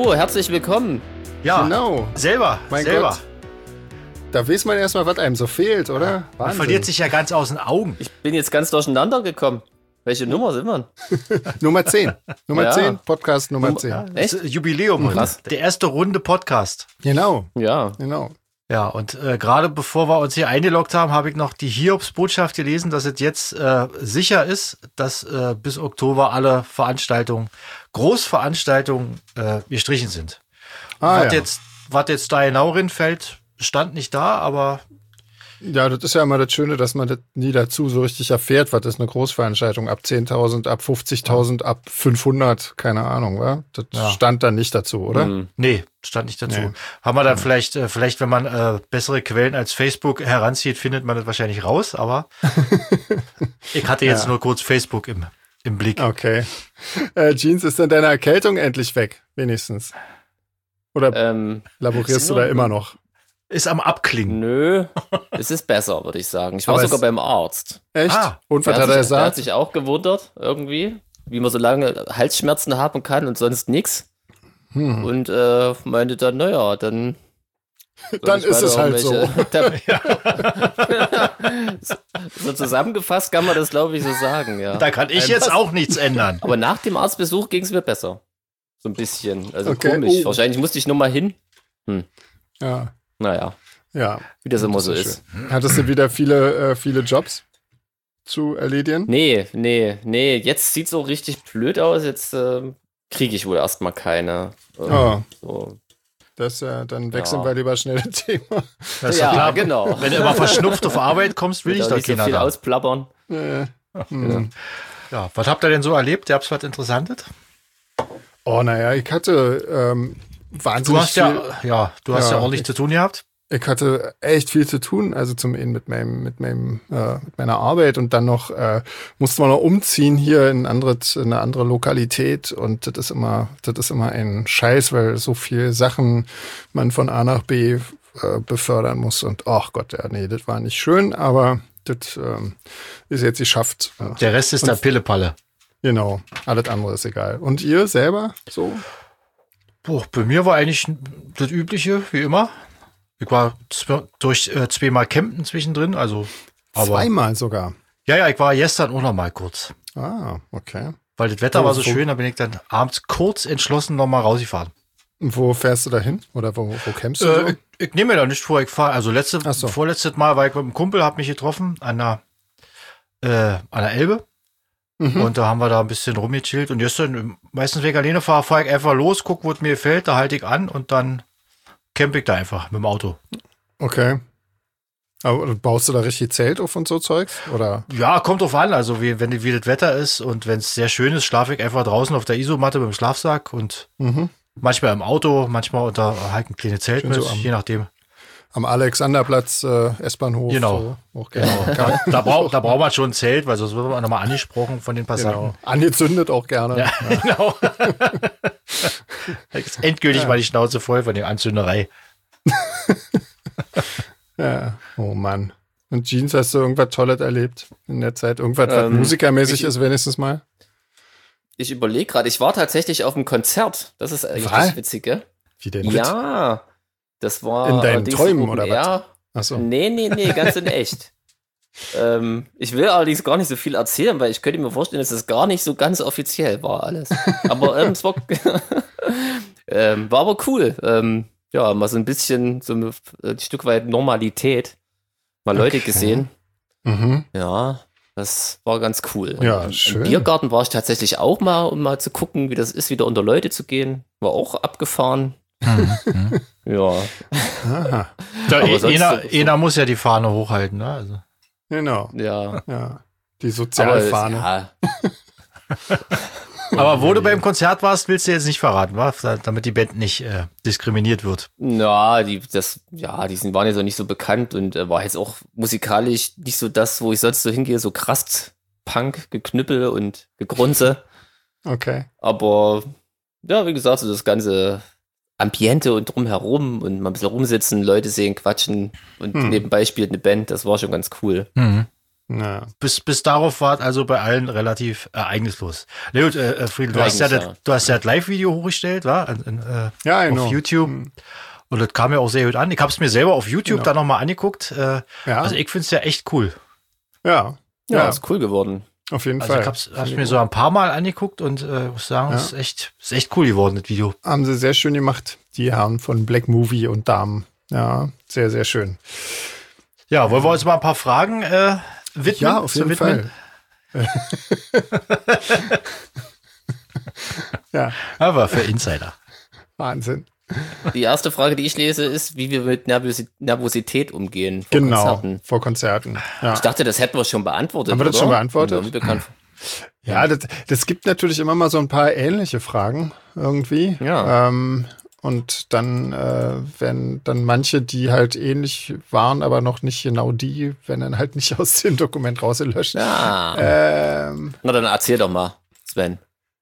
Hallo, herzlich willkommen. Ja, genau. Selber. Gott. Da weiß man erstmal, was einem so fehlt, oder? Man Wahnsinn. verliert sich ja ganz aus den Augen. Ich bin jetzt ganz durcheinander gekommen. Welche Nummer sind wir? Nummer 10. Nummer Ja. 10, Podcast Nummer 10. Das Echt? ist Jubiläum heute. Krass. Der erste Runde Podcast. Genau, Ja. genau. Ja, und gerade bevor wir uns hier eingeloggt haben, habe ich noch die Hiobs-Botschaft gelesen, dass es jetzt sicher ist, dass bis Oktober alle Veranstaltungen, Großveranstaltungen gestrichen sind. Was jetzt da genau fällt, stand nicht da, aber Ja, das ist ja immer das Schöne, dass man das nie dazu so richtig erfährt, was ist eine Großveranstaltung, ab 10.000, ab 50.000, ab 500, keine Ahnung, wa? Das stand dann nicht dazu, oder? nee, stand nicht dazu. Nee. Haben wir dann vielleicht, wenn man bessere Quellen als Facebook heranzieht, findet man das wahrscheinlich raus, aber ich hatte jetzt nur kurz Facebook im Blick. Okay. Jeans, ist dann deine Erkältung endlich weg, wenigstens? Oder laborierst du da immer noch? Ist am Abklingen. Nö, es ist besser, würde ich sagen. Ich war Aber sogar es- beim Arzt. Echt? Und was hat er Der hat gesagt? sich auch gewundert, irgendwie, wie man so lange Halsschmerzen haben kann und sonst nichts. Und meinte dann, naja, dann Dann ist es halt so. So zusammengefasst kann man das, glaube ich, so sagen, ja. Da kann ich jetzt auch nichts ändern. Aber nach dem Arztbesuch ging es mir besser. So ein bisschen. Also Okay. komisch. Oh. Wahrscheinlich musste ich nur mal hin. Ja, Naja, ja. wie das immer so ist ist. schön. Hattest du wieder viele Jobs zu erledigen? Nee. Jetzt sieht so richtig blöd aus. Jetzt kriege ich wohl erstmal keine. So. Das dann wechseln Ja. wir lieber schnell das Thema. Das ist Ja, doch klar. genau. Wenn du immer verschnupft auf Arbeit kommst, will ich Da doch nicht so keiner viel da. ausplappern. Ja, was habt ihr denn so erlebt? Gab's was Interessantes? Oh, naja, ich hatte wahnsinnig Du hast viel. ja ordentlich zu tun gehabt. Ich hatte echt viel zu tun, also zum einen mit meiner Arbeit und dann noch musste man noch umziehen hier in eine andere Lokalität und das ist immer ein Scheiß, weil so viel Sachen man von A nach B befördern muss und ach Gott, ja, nee, das war nicht schön, aber das ist jetzt geschafft. Ja. Der Rest ist der Pillepalle. Genau, alles andere ist egal. Und ihr selber so? Boah, bei mir war eigentlich das Übliche, wie immer. Ich war zweimal campen zwischendrin, also. Aber, Zweimal sogar. ja, ich war gestern auch noch mal kurz. Ah, okay. Weil das Wetter war so Wo- schön, da bin ich dann abends kurz entschlossen noch mal rausgefahren. Wo fährst du da hin? Oder wo campst du so? Ich nehme mir da nicht vor, ich fahre, also Ach so. vorletztes Mal war ich mit einem Kumpel, hab mich getroffen an der Elbe. Und da haben wir da ein bisschen rumgechillt. Und jetzt meistens, wenn ich alleine fahre ich einfach los, guck, wo es mir gefällt, da halte ich an und dann camp ich da einfach mit dem Auto. Okay. Aber baust du da richtig Zelt auf und so Zeugs? Oder? Ja, kommt drauf an. Also wie das Wetter ist und wenn es sehr schön ist, schlafe ich einfach draußen auf der Isomatte mit dem Schlafsack und manchmal im Auto, manchmal unter halt ein kleines Zelt Schön mit, so je nachdem. Am Alexanderplatz, S-Bahnhof. Genau. So, auch gerne. Da braucht man schon ein Zelt, weil sonst wird man nochmal angesprochen von den Passanten. Genau. Angezündet auch gerne. Ja, genau. Jetzt endgültig mal die Schnauze voll von der Anzünderei. Ja. Oh Mann. Und Jeans, hast du irgendwas Tolles erlebt in der Zeit? Irgendwas, was musikermäßig ist wenigstens mal? Ich überlege gerade, ich war tatsächlich auf einem Konzert. Das ist eigentlich Was? das Witzige. Wie denn? Ja, das war In deinen allerdings Träumen Open oder Air. Ach so. Nee, ganz in echt. Ich will allerdings gar nicht so viel erzählen, weil ich könnte mir vorstellen, dass es gar nicht so ganz offiziell war alles. Aber es war, war aber cool. Ja, mal so ein bisschen, so ein Stück weit Normalität. Mal Leute gesehen. Mhm. Ja, das war ganz cool. Ja, Und schön. Im Biergarten war ich tatsächlich auch mal, um mal zu gucken, wie das ist, wieder unter Leute zu gehen. War auch abgefahren. Ja. Aha. Aber sonst Einer muss ja die Fahne hochhalten. Ne? Also. Genau. Ja. Ja. Die Aber Sozialfahne. ja, Aber wo du beim Konzert warst, willst du jetzt nicht verraten, wa? Damit die Band nicht diskriminiert wird. na, die waren jetzt auch nicht so bekannt und war jetzt auch musikalisch nicht so das, wo ich sonst so hingehe, so krass Punk, Geknüppel und Gegrunze. Okay. Aber ja, wie gesagt, so das ganze Ambiente und drumherum und mal ein bisschen rumsitzen, Leute sehen, quatschen und nebenbei spielt eine Band, das war schon ganz cool. Na. Bis darauf war es also bei allen relativ ereignislos. Na gut, Friedel, du hast ja das Live-Video hochgestellt, wa? Ja, genau. Auf YouTube. Und das kam ja auch sehr gut an. Ich habe es mir selber auf YouTube dann nochmal angeguckt. Also ich finde es ja echt cool. Ja, ist cool geworden. Auf jeden Also Fall. ich hab's mir so ein paar Mal angeguckt und muss sagen, es ist echt cool geworden, das Video. Haben sie sehr schön gemacht, die Herren von Black Movie und Damen. Ja, sehr, sehr schön. Ja, wollen wir uns mal ein paar Fragen widmen? Ja, auf jeden Fall. Ja. Aber für Insider. Wahnsinn. Die erste Frage, die ich lese, ist, wie wir mit Nervosität umgehen vor Konzerten. Vor Konzerten. Ja. Ich dachte, das hätten wir schon beantwortet. Haben wir das schon beantwortet? Ja, das gibt natürlich immer mal so ein paar ähnliche Fragen irgendwie. Ja. Und dann werden dann manche, die halt ähnlich waren, aber noch nicht genau die, werden dann halt nicht aus dem Dokument rausgelöscht. Ja. Na, dann erzähl doch mal, Sven.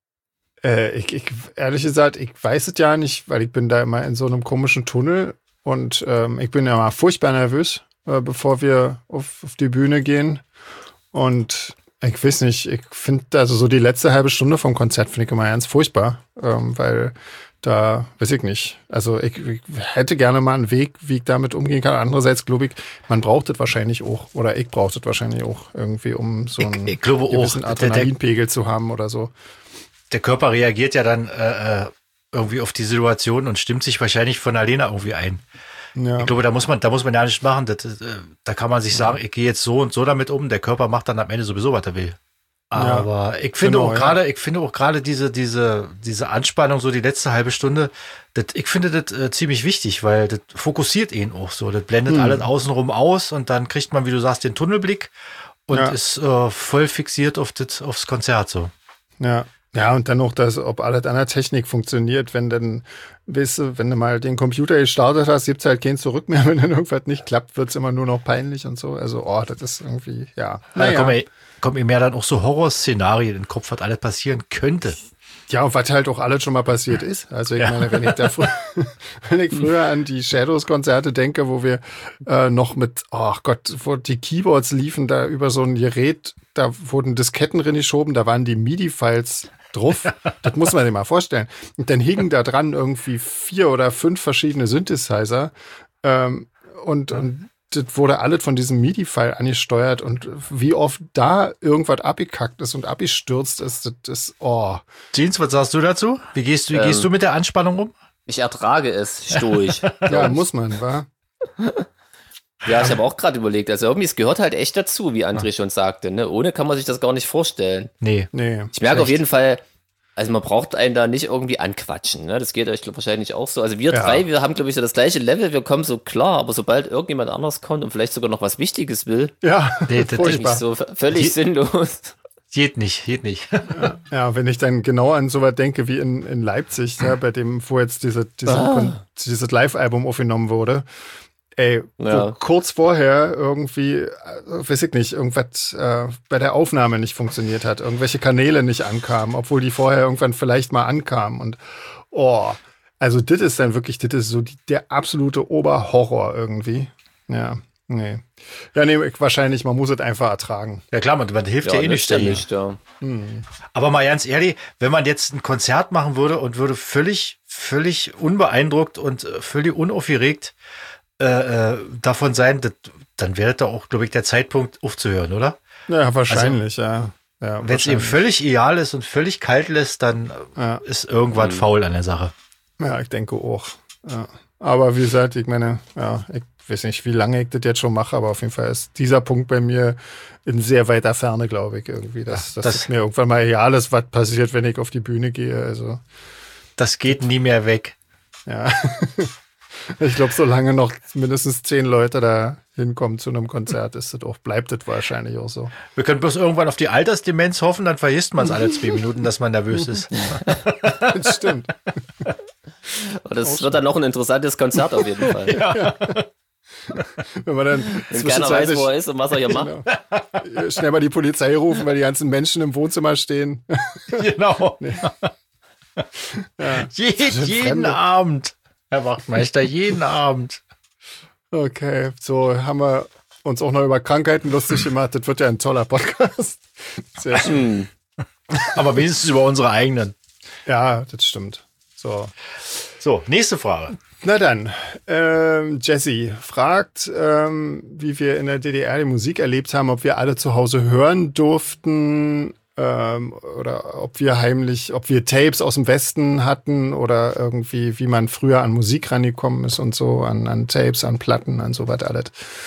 Ich ehrlich gesagt, ich weiß es ja nicht, weil ich bin da immer in so einem komischen Tunnel und ich bin ja mal furchtbar nervös, bevor wir auf die Bühne gehen. Und ich weiß nicht, ich finde also so die letzte halbe Stunde vom Konzert finde ich immer ganz furchtbar, weil da weiß ich nicht. Also ich hätte gerne mal einen Weg, wie ich damit umgehen kann. Andererseits glaube ich, man braucht das wahrscheinlich auch, oder ich brauche das wahrscheinlich auch irgendwie, um so einen gewissen Adrenalinpegel zu haben oder so. Der Körper reagiert ja dann irgendwie auf die Situation und stimmt sich wahrscheinlich von alleine irgendwie ein. Ja. Ich glaube, da muss man ja nicht machen. Da kann man sich sagen, ich gehe jetzt so und so damit um. Der Körper macht dann am Ende sowieso, was er will. Aber ich finde auch gerade diese Anspannung, so die letzte halbe Stunde, ich finde das ziemlich wichtig, weil das fokussiert ihn auch so. Das blendet alles außenrum aus und dann kriegt man, wie du sagst, den Tunnelblick und ist voll fixiert aufs Konzert so. Ja. Ja, und dann noch ob alles an der Technik funktioniert, wenn dann, weißt du, wenn du mal den Computer gestartet hast, gibt's halt kein Zurück mehr, wenn dann irgendwas nicht klappt, wird's immer nur noch peinlich und so. Also, das ist irgendwie, ja. Da kommen mir mehr dann auch so Horrorszenarien in den Kopf, was alles passieren könnte. Ja, und was halt auch alles schon mal passiert ist. Also ich meine, wenn ich früher an die Shadows-Konzerte denke, wo wir noch mit, wo die Keyboards liefen, da über so ein Gerät, da wurden Disketten reingeschoben, da waren die MIDI-Files drauf. Das muss man sich mal vorstellen. Und dann hingen da dran irgendwie 4 oder 5 verschiedene Synthesizer und das wurde alles von diesem MIDI-File angesteuert und wie oft da irgendwas abgekackt ist und abgestürzt ist, das Jeans, was sagst du dazu? Wie gehst du mit der Anspannung um? Ich ertrage es stoisch. Ja, muss man, wa? Ja, ich habe auch gerade überlegt, also irgendwie, es gehört halt echt dazu, wie André schon sagte, ne? Ohne kann man sich das gar nicht vorstellen. Nee. Ich merke auf jeden Fall, also man braucht einen da nicht irgendwie anquatschen, ne? Das geht euch wahrscheinlich auch so. Also wir drei, wir haben, glaube ich, so das gleiche Level, wir kommen so klar, aber sobald irgendjemand anders kommt und vielleicht sogar noch was Wichtiges will, das ist nicht so völlig sinnlos. Geht nicht. Ja, wenn ich dann genau an sowas denke wie in Leipzig, bei dem, wo jetzt dieses Live-Album aufgenommen wurde, wo kurz vorher irgendwie, weiß ich nicht, irgendwas bei der Aufnahme nicht funktioniert hat, irgendwelche Kanäle nicht ankamen, obwohl die vorher irgendwann vielleicht mal ankamen und also das ist dann wirklich, das ist so der absolute Oberhorror irgendwie. Ja, nee. Ja, wahrscheinlich, man muss es einfach ertragen. Ja klar, man hilft ja eh nicht. Aber mal ganz ehrlich, wenn man jetzt ein Konzert machen würde und würde völlig unbeeindruckt und völlig unaufgeregt davon sein, dann wäre da auch, glaube ich, der Zeitpunkt aufzuhören, oder? Ja, wahrscheinlich, also, ja. Wenn es eben völlig ideal ist und völlig kalt lässt, dann ist irgendwas faul an der Sache. Ja, ich denke auch. Ja. Aber wie gesagt, ich meine, ich weiß nicht, wie lange ich das jetzt schon mache, aber auf jeden Fall ist dieser Punkt bei mir in sehr weiter Ferne, glaube ich, irgendwie. Dass es mir irgendwann mal egal ist, was passiert, wenn ich auf die Bühne gehe. Also. Das geht nie mehr weg. Ja. Ich glaube, solange noch mindestens 10 Leute da hinkommen zu einem Konzert, bleibt das wahrscheinlich auch so. Wir können bloß irgendwann auf die Altersdemenz hoffen, dann vergisst man es alle 2 Minuten, dass man nervös ist. Das stimmt. Und das wird dann noch ein interessantes Konzert auf jeden Fall. Ja. Wenn man dann keiner weiß, wo er ist und was er hier macht. Genau. Schnell mal die Polizei rufen, weil die ganzen Menschen im Wohnzimmer stehen. Genau. Nee. Jeden Abend. Herr Wachtmeister, jeden Abend. Okay, so haben wir uns auch noch über Krankheiten lustig gemacht. Das wird ja ein toller Podcast. Sehr schön. Aber wenigstens über unsere eigenen. Ja, das stimmt. So, nächste Frage. Na dann, Jesse fragt, wie wir in der DDR die Musik erlebt haben, ob wir alle zu Hause hören durften oder ob wir Tapes aus dem Westen hatten oder irgendwie, wie man früher an Musik rangekommen ist und so, an Tapes, an Platten, an sowas alles.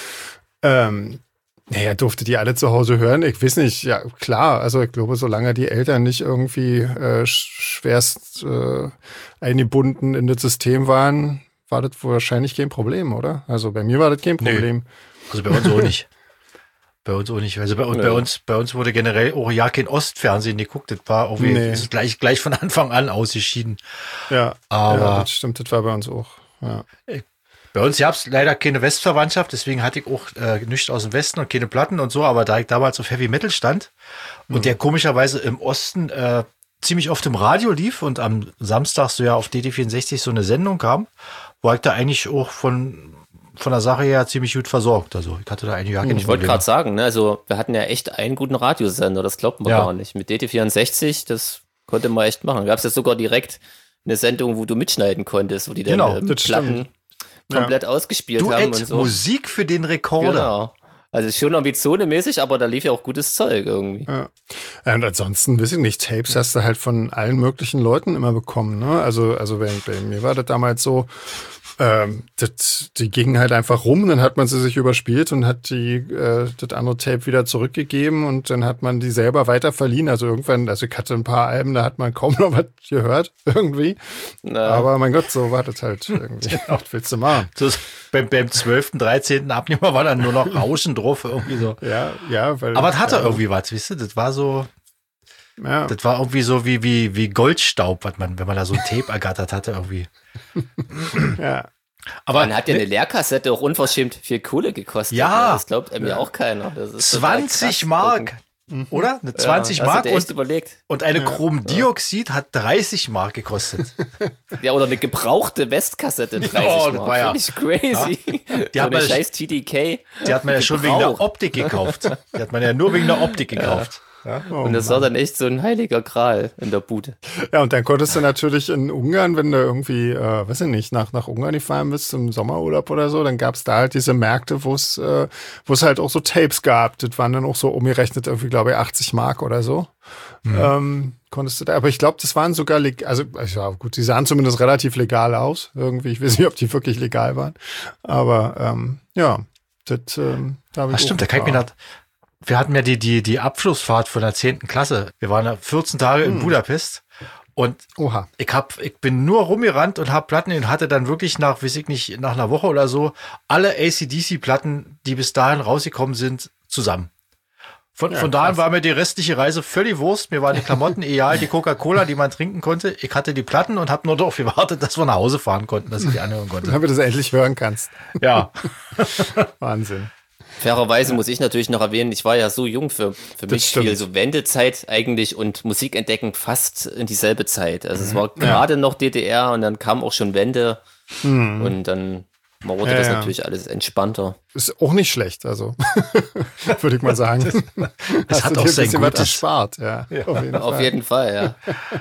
Naja, durfte die alle zu Hause hören? Ich weiß nicht, ja klar, also ich glaube, solange die Eltern nicht irgendwie schwerst eingebunden in das System waren, war das wahrscheinlich kein Problem, oder? Also bei mir war das kein Problem. Nee. Also bei uns auch nicht. Bei uns auch nicht. Also bei uns wurde generell auch ja kein Ostfernsehen geguckt. Das war irgendwie gleich von Anfang an ausgeschieden. Ja, aber ja, das stimmt, das war bei uns auch. Ja. Bei uns gab es leider keine Westverwandtschaft, deswegen hatte ich auch nichts aus dem Westen und keine Platten und so, aber da ich damals auf Heavy Metal stand und der komischerweise im Osten ziemlich oft im Radio lief und am Samstag so ja auf DD64 so eine Sendung kam, war ich da eigentlich auch von der Sache her ziemlich gut versorgt. Also ich hatte da eigentlich gar keine Ich wollte gerade sagen, ne, also wir hatten ja echt einen guten Radiosender, das glaubt man gar nicht. Mit DD64, das konnte man echt machen. Gab es ja sogar direkt eine Sendung, wo du mitschneiden konntest, wo die dann Platten komplett ausgespielt haben und so. Musik für den Rekorder. Genau. Also schon ambitionenmäßig, aber da lief ja auch gutes Zeug irgendwie. Ja. Und ansonsten, weiß ich nicht, Tapes hast du halt von allen möglichen Leuten immer bekommen, ne? Also bei mir war das damals so, die gingen halt einfach rum, dann hat man sie sich überspielt und hat das andere Tape wieder zurückgegeben und dann hat man die selber weiter verliehen. Also irgendwann, also ich hatte ein paar Alben, da hat man kaum noch was gehört, irgendwie. Aber mein Gott, so war das halt irgendwie. Was willst du machen? Beim 12., 13. Abnehmer war dann nur noch Rauschen drauf, irgendwie so. Ja, weil. Aber es hatte irgendwie was, weißt du? Das war so. Ja. Das war irgendwie so wie Goldstaub, wenn man da so ein Tape ergattert hatte, irgendwie. Ja. Aber man hat ja eine Leerkassette auch unverschämt viel Kohle gekostet. Ja. Ne? Das glaubt mir auch keiner. Das ist 20 Mark, oder? Eine 20 Mark und eine Chromdioxid hat 30 Mark gekostet. Ja, oder eine gebrauchte Westkassette 30 Mark. Das war Finde ich crazy. Ja. Die hat man scheiß TDK. Die hat man ja schon wegen der Optik gekauft. Die hat man ja nur wegen der Optik gekauft. Ja, und das war dann echt so ein heiliger Gral in der Bude. Ja, und dann konntest du natürlich in Ungarn, wenn du irgendwie, weiß ich nicht, nach Ungarn gefahren bist zum Sommerurlaub oder so, dann gab es da halt diese Märkte, wo es halt auch so Tapes gab. Das waren dann auch so umgerechnet irgendwie, glaube ich, 80 Mark oder so. Konntest du da, aber ich glaube, das waren sogar, also ja gut, die sahen zumindest relativ legal aus. Irgendwie, ich weiß nicht, ob die wirklich legal waren. Aber ja, das da habe ich. Ach stimmt, da kann ich mir das. Wir hatten ja die Abschlussfahrt von der 10. Klasse. Wir waren ja 14 Tage in Budapest und ich bin nur rumgerannt und habe Platten und hatte dann wirklich nach einer Woche oder so alle AC/DC-Platten, die bis dahin rausgekommen sind, zusammen. Von da an war mir die restliche Reise völlig Wurst. Mir waren die Klamotten egal, die Coca-Cola, die man trinken konnte. Ich hatte die Platten und habe nur darauf gewartet, dass wir nach Hause fahren konnten, dass ich die anhören konnte. Damit du das endlich hören kannst. Ja. Wahnsinn. Fairerweise muss ich natürlich noch erwähnen, ich war ja so jung für mich viel so Wendezeit eigentlich und Musik entdecken fast in dieselbe Zeit. Also es war gerade noch DDR und dann kam auch schon Wende und dann wurde das natürlich alles entspannter. Ist auch nicht schlecht, also würde ich mal sagen. Das hat auch sein Gutes. Erspart, ja. Auf jeden Fall, ja.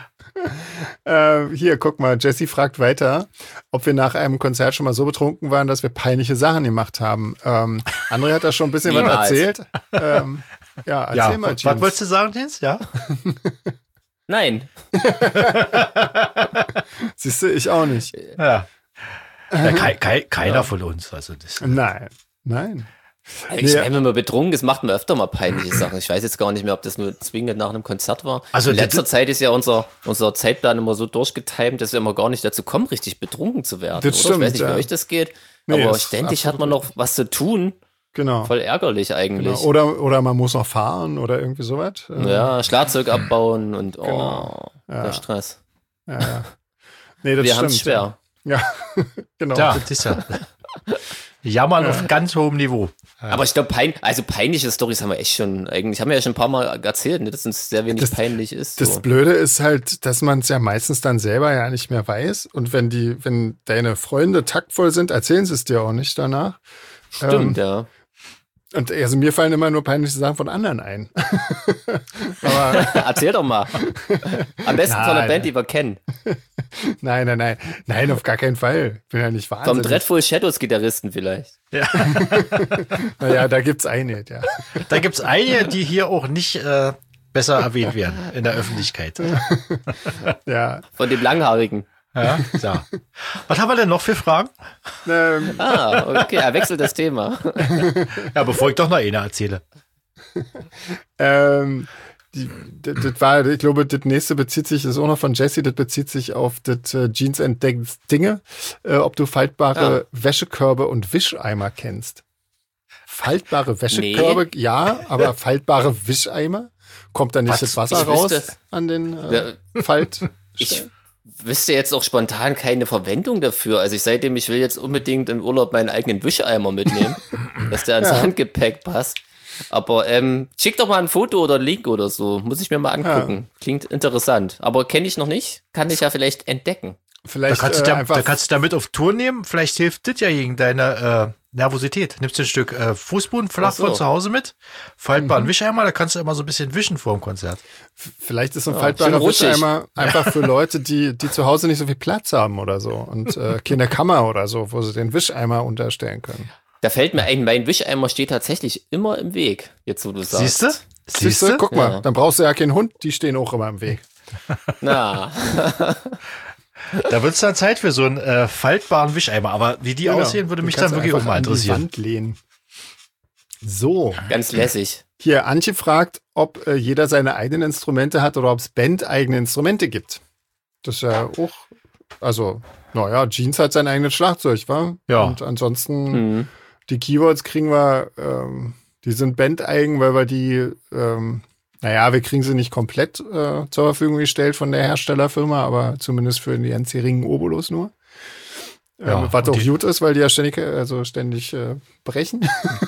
Hier, guck mal, Jesse fragt weiter, ob wir nach einem Konzert schon mal so betrunken waren, dass wir peinliche Sachen gemacht haben. André hat da schon ein bisschen was erzählt. Ja, erzähl mal, James. Was wolltest du sagen, James? Ja? Nein. Siehst du, ich auch nicht. Ja. Keiner von uns. Also das Nein. Ich meine, wenn man betrunken ist, macht man öfter mal peinliche Sachen. Ich weiß jetzt gar nicht mehr, ob das nur zwingend nach einem Konzert war. Also in letzter Zeit ist ja unser Zeitplan immer so durchgetimt, dass wir immer gar nicht dazu kommen, richtig betrunken zu werden. Das stimmt, ich weiß nicht, wie euch das geht, aber ständig hat man noch was zu tun. Genau. Voll ärgerlich eigentlich. Genau. Oder man muss noch fahren oder irgendwie sowas. Ja, Schlagzeug abbauen und der Stress. Ja. Nee, das wir haben es schwer. Ja, genau. Ja, das ist ja Jammern auf ganz hohem Niveau. Aber ich glaube, peinliche Storys haben wir echt schon, eigentlich haben wir ja schon ein paar Mal erzählt, dass uns sehr wenig peinlich ist. So. Das Blöde ist halt, dass man es ja meistens dann selber ja nicht mehr weiß. Und wenn deine Freunde taktvoll sind, erzählen sie es dir auch nicht danach. Stimmt, ja. Und also mir fallen immer nur peinliche Sachen von anderen ein. Aber Erzähl doch mal. Am besten von einer Band, die wir kennen. Nein, auf gar keinen Fall. Bin ja nicht wahnsinnig. Vom Dreadful Shadows Gitarristen vielleicht. Ja. Naja, da gibt's eine, ja. Da gibt's einige, die hier auch nicht besser erwähnt werden in der Öffentlichkeit. Ja. Von dem Langhaarigen. Ja. Was haben wir denn noch für Fragen? Okay, er wechselt das Thema. Ja, bevor ich doch noch eine erzähle. Das war, ich glaube, das nächste bezieht sich, das ist auch noch von Jesse, das bezieht sich auf das Jeans entdeckt Dinge, ob du faltbare Wäschekörbe und Wischeimer kennst. Faltbare Wäschekörbe, ja, aber faltbare Wischeimer? Kommt da nicht das Wasser raus an den Falt? Ich wüsste jetzt auch spontan keine Verwendung dafür. Also ich will jetzt unbedingt im Urlaub meinen eigenen Wischeimer mitnehmen, dass der ans Handgepäck passt. Aber schick doch mal ein Foto oder einen Link oder so. Muss ich mir mal angucken. Ja. Klingt interessant. Aber kenne ich noch nicht. Kann ich ja vielleicht entdecken. Vielleicht da kannst du damit auf Tour nehmen. Vielleicht hilft das ja gegen deine Nervosität. Nimmst du ein Stück Fußboden flach von zu Hause mit, faltbaren Wischeimer, da kannst du immer so ein bisschen wischen vor dem Konzert. Vielleicht ist so ein faltbarer Wischeimer einfach für Leute, die zu Hause nicht so viel Platz haben oder so und keine Kammer oder so, wo sie den Wischeimer unterstellen können. Da fällt mir ein, mein Wischeimer steht tatsächlich immer im Weg, jetzt wo du sagst. Siehst du? Guck mal, dann brauchst du ja keinen Hund, die stehen auch immer im Weg. Na. Da wird es dann Zeit für so einen faltbaren Wischeimer. Aber wie die aussehen, würde mich dann wirklich auch mal interessieren. An die Wand lehnen. So. Ganz lässig. Hier, Antje fragt, ob jeder seine eigenen Instrumente hat oder ob es Band-eigene Instrumente gibt. Das ist ja auch, also, naja, Jeans hat sein eigenes Schlagzeug, wa? Ja. Und ansonsten, die Keyboards kriegen wir, die sind bandeigen, weil wir die, wir kriegen sie nicht komplett zur Verfügung gestellt von der Herstellerfirma, aber zumindest für die NC Ringen Obolus nur. Was auch gut ist, weil die ja ständig brechen.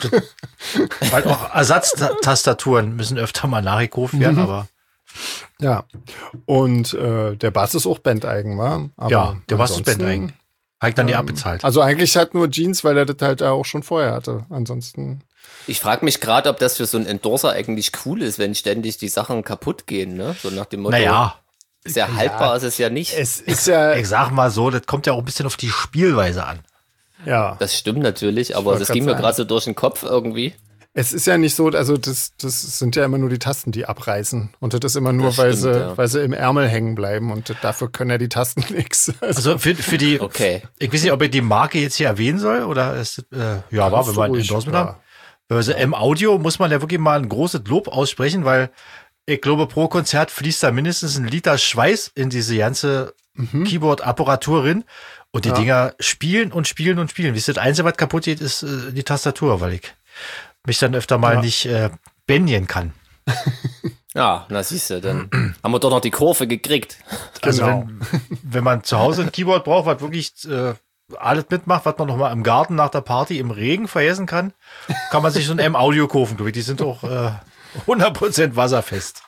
Weil auch Ersatztastaturen müssen öfter mal nachgekauft werden, aber. Ja. Und der Bass ist auch bandeigen, wa? Aber ja, der Bass ist bandeigen. Hat dann die abbezahlt. Also eigentlich hat nur Jeans, weil er das halt auch schon vorher hatte. Ansonsten. Ich frage mich gerade, ob das für so einen Endorser eigentlich cool ist, wenn ständig die Sachen kaputt gehen, ne? So nach dem Motto. Naja. Sehr haltbar ist es ja nicht. Es ist ja. Ich sag mal so, das kommt ja auch ein bisschen auf die Spielweise an. Ja. Das stimmt natürlich, aber das ging mir gerade so durch den Kopf irgendwie. Es ist ja nicht so, also das sind ja immer nur die Tasten, die abreißen. Und das ist immer nur, weil sie im Ärmel hängen bleiben und dafür können ja die Tasten nichts. Also für die, okay. Ich weiß nicht, ob ich die Marke jetzt hier erwähnen soll oder ist wenn wir ein Endorsement haben. Also M-Audio muss man ja wirklich mal ein großes Lob aussprechen, weil ich glaube, pro Konzert fließt da mindestens 1 Liter Schweiß in diese ganze Keyboard-Apparatur rein. Und die Dinger spielen und spielen und spielen. Wie das Einzige, was kaputt geht, ist die Tastatur, weil ich mich dann öfter mal nicht bändigen kann. Ja, na siehst du, dann haben wir doch noch die Kurve gekriegt. Also wenn man zu Hause ein Keyboard braucht, was wirklich alles mitmacht, was man noch mal im Garten nach der Party im Regen vergessen kann man sich so ein M-Audio kaufen. Die sind auch 100% wasserfest.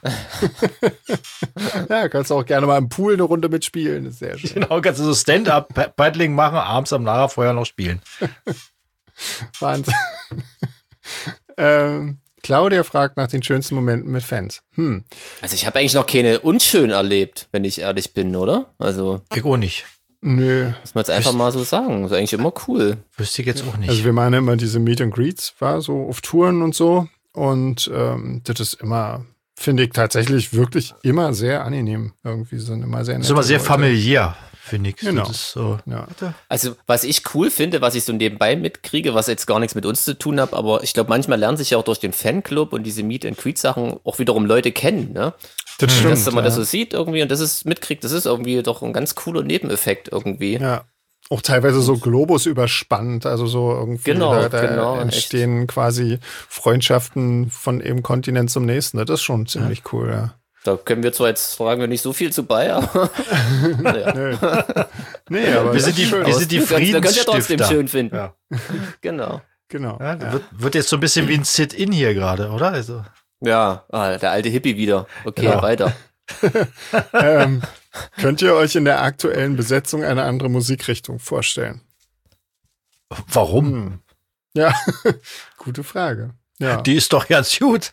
Ja, kannst du auch gerne mal im Pool eine Runde mitspielen. Das ist sehr schön. Genau, kannst du so Stand-Up-Paddling machen, abends am Lagerfeuer noch spielen. Wahnsinn. Claudia fragt nach den schönsten Momenten mit Fans. Also ich habe eigentlich noch keine unschön erlebt, wenn ich ehrlich bin, oder? Also ich auch nicht. Nö. Muss man jetzt einfach mal so sagen. Das ist eigentlich immer cool. Wüsste ich jetzt auch nicht. Also wir machen immer diese Meet and Greets, war so auf Touren und so. Und das ist immer, finde ich tatsächlich wirklich immer sehr angenehm. Irgendwie sind immer sehr nett. Das ist immer sehr familiär, finde ich. Genau. Das ist so, Also was ich cool finde, was ich so nebenbei mitkriege, was jetzt gar nichts mit uns zu tun hat, aber ich glaube, manchmal lernen sich ja auch durch den Fanclub und diese Meet and Greet Sachen auch wiederum Leute kennen, ne? Das stimmt, dass man das so sieht irgendwie und das ist mitkriegt, das ist irgendwie doch ein ganz cooler Nebeneffekt irgendwie. Ja. Auch teilweise so Globus überspannt, also so irgendwie da entstehen echt quasi Freundschaften von einem Kontinent zum nächsten. Das ist schon ziemlich cool, ja. Da können wir zwar jetzt fragen wir nicht so viel zu bei, aber naja. Nee, aber wir sind die Friedensstifter. Wir können ja trotzdem schön finden. Ja. Genau. Ja, wird jetzt so ein bisschen wie ein Sit-In hier gerade, oder? Also. Ja, der alte Hippie wieder. Okay, weiter. Könnt ihr euch in der aktuellen Besetzung eine andere Musikrichtung vorstellen? Warum? Ja, gute Frage. Ja. Die ist doch ganz gut.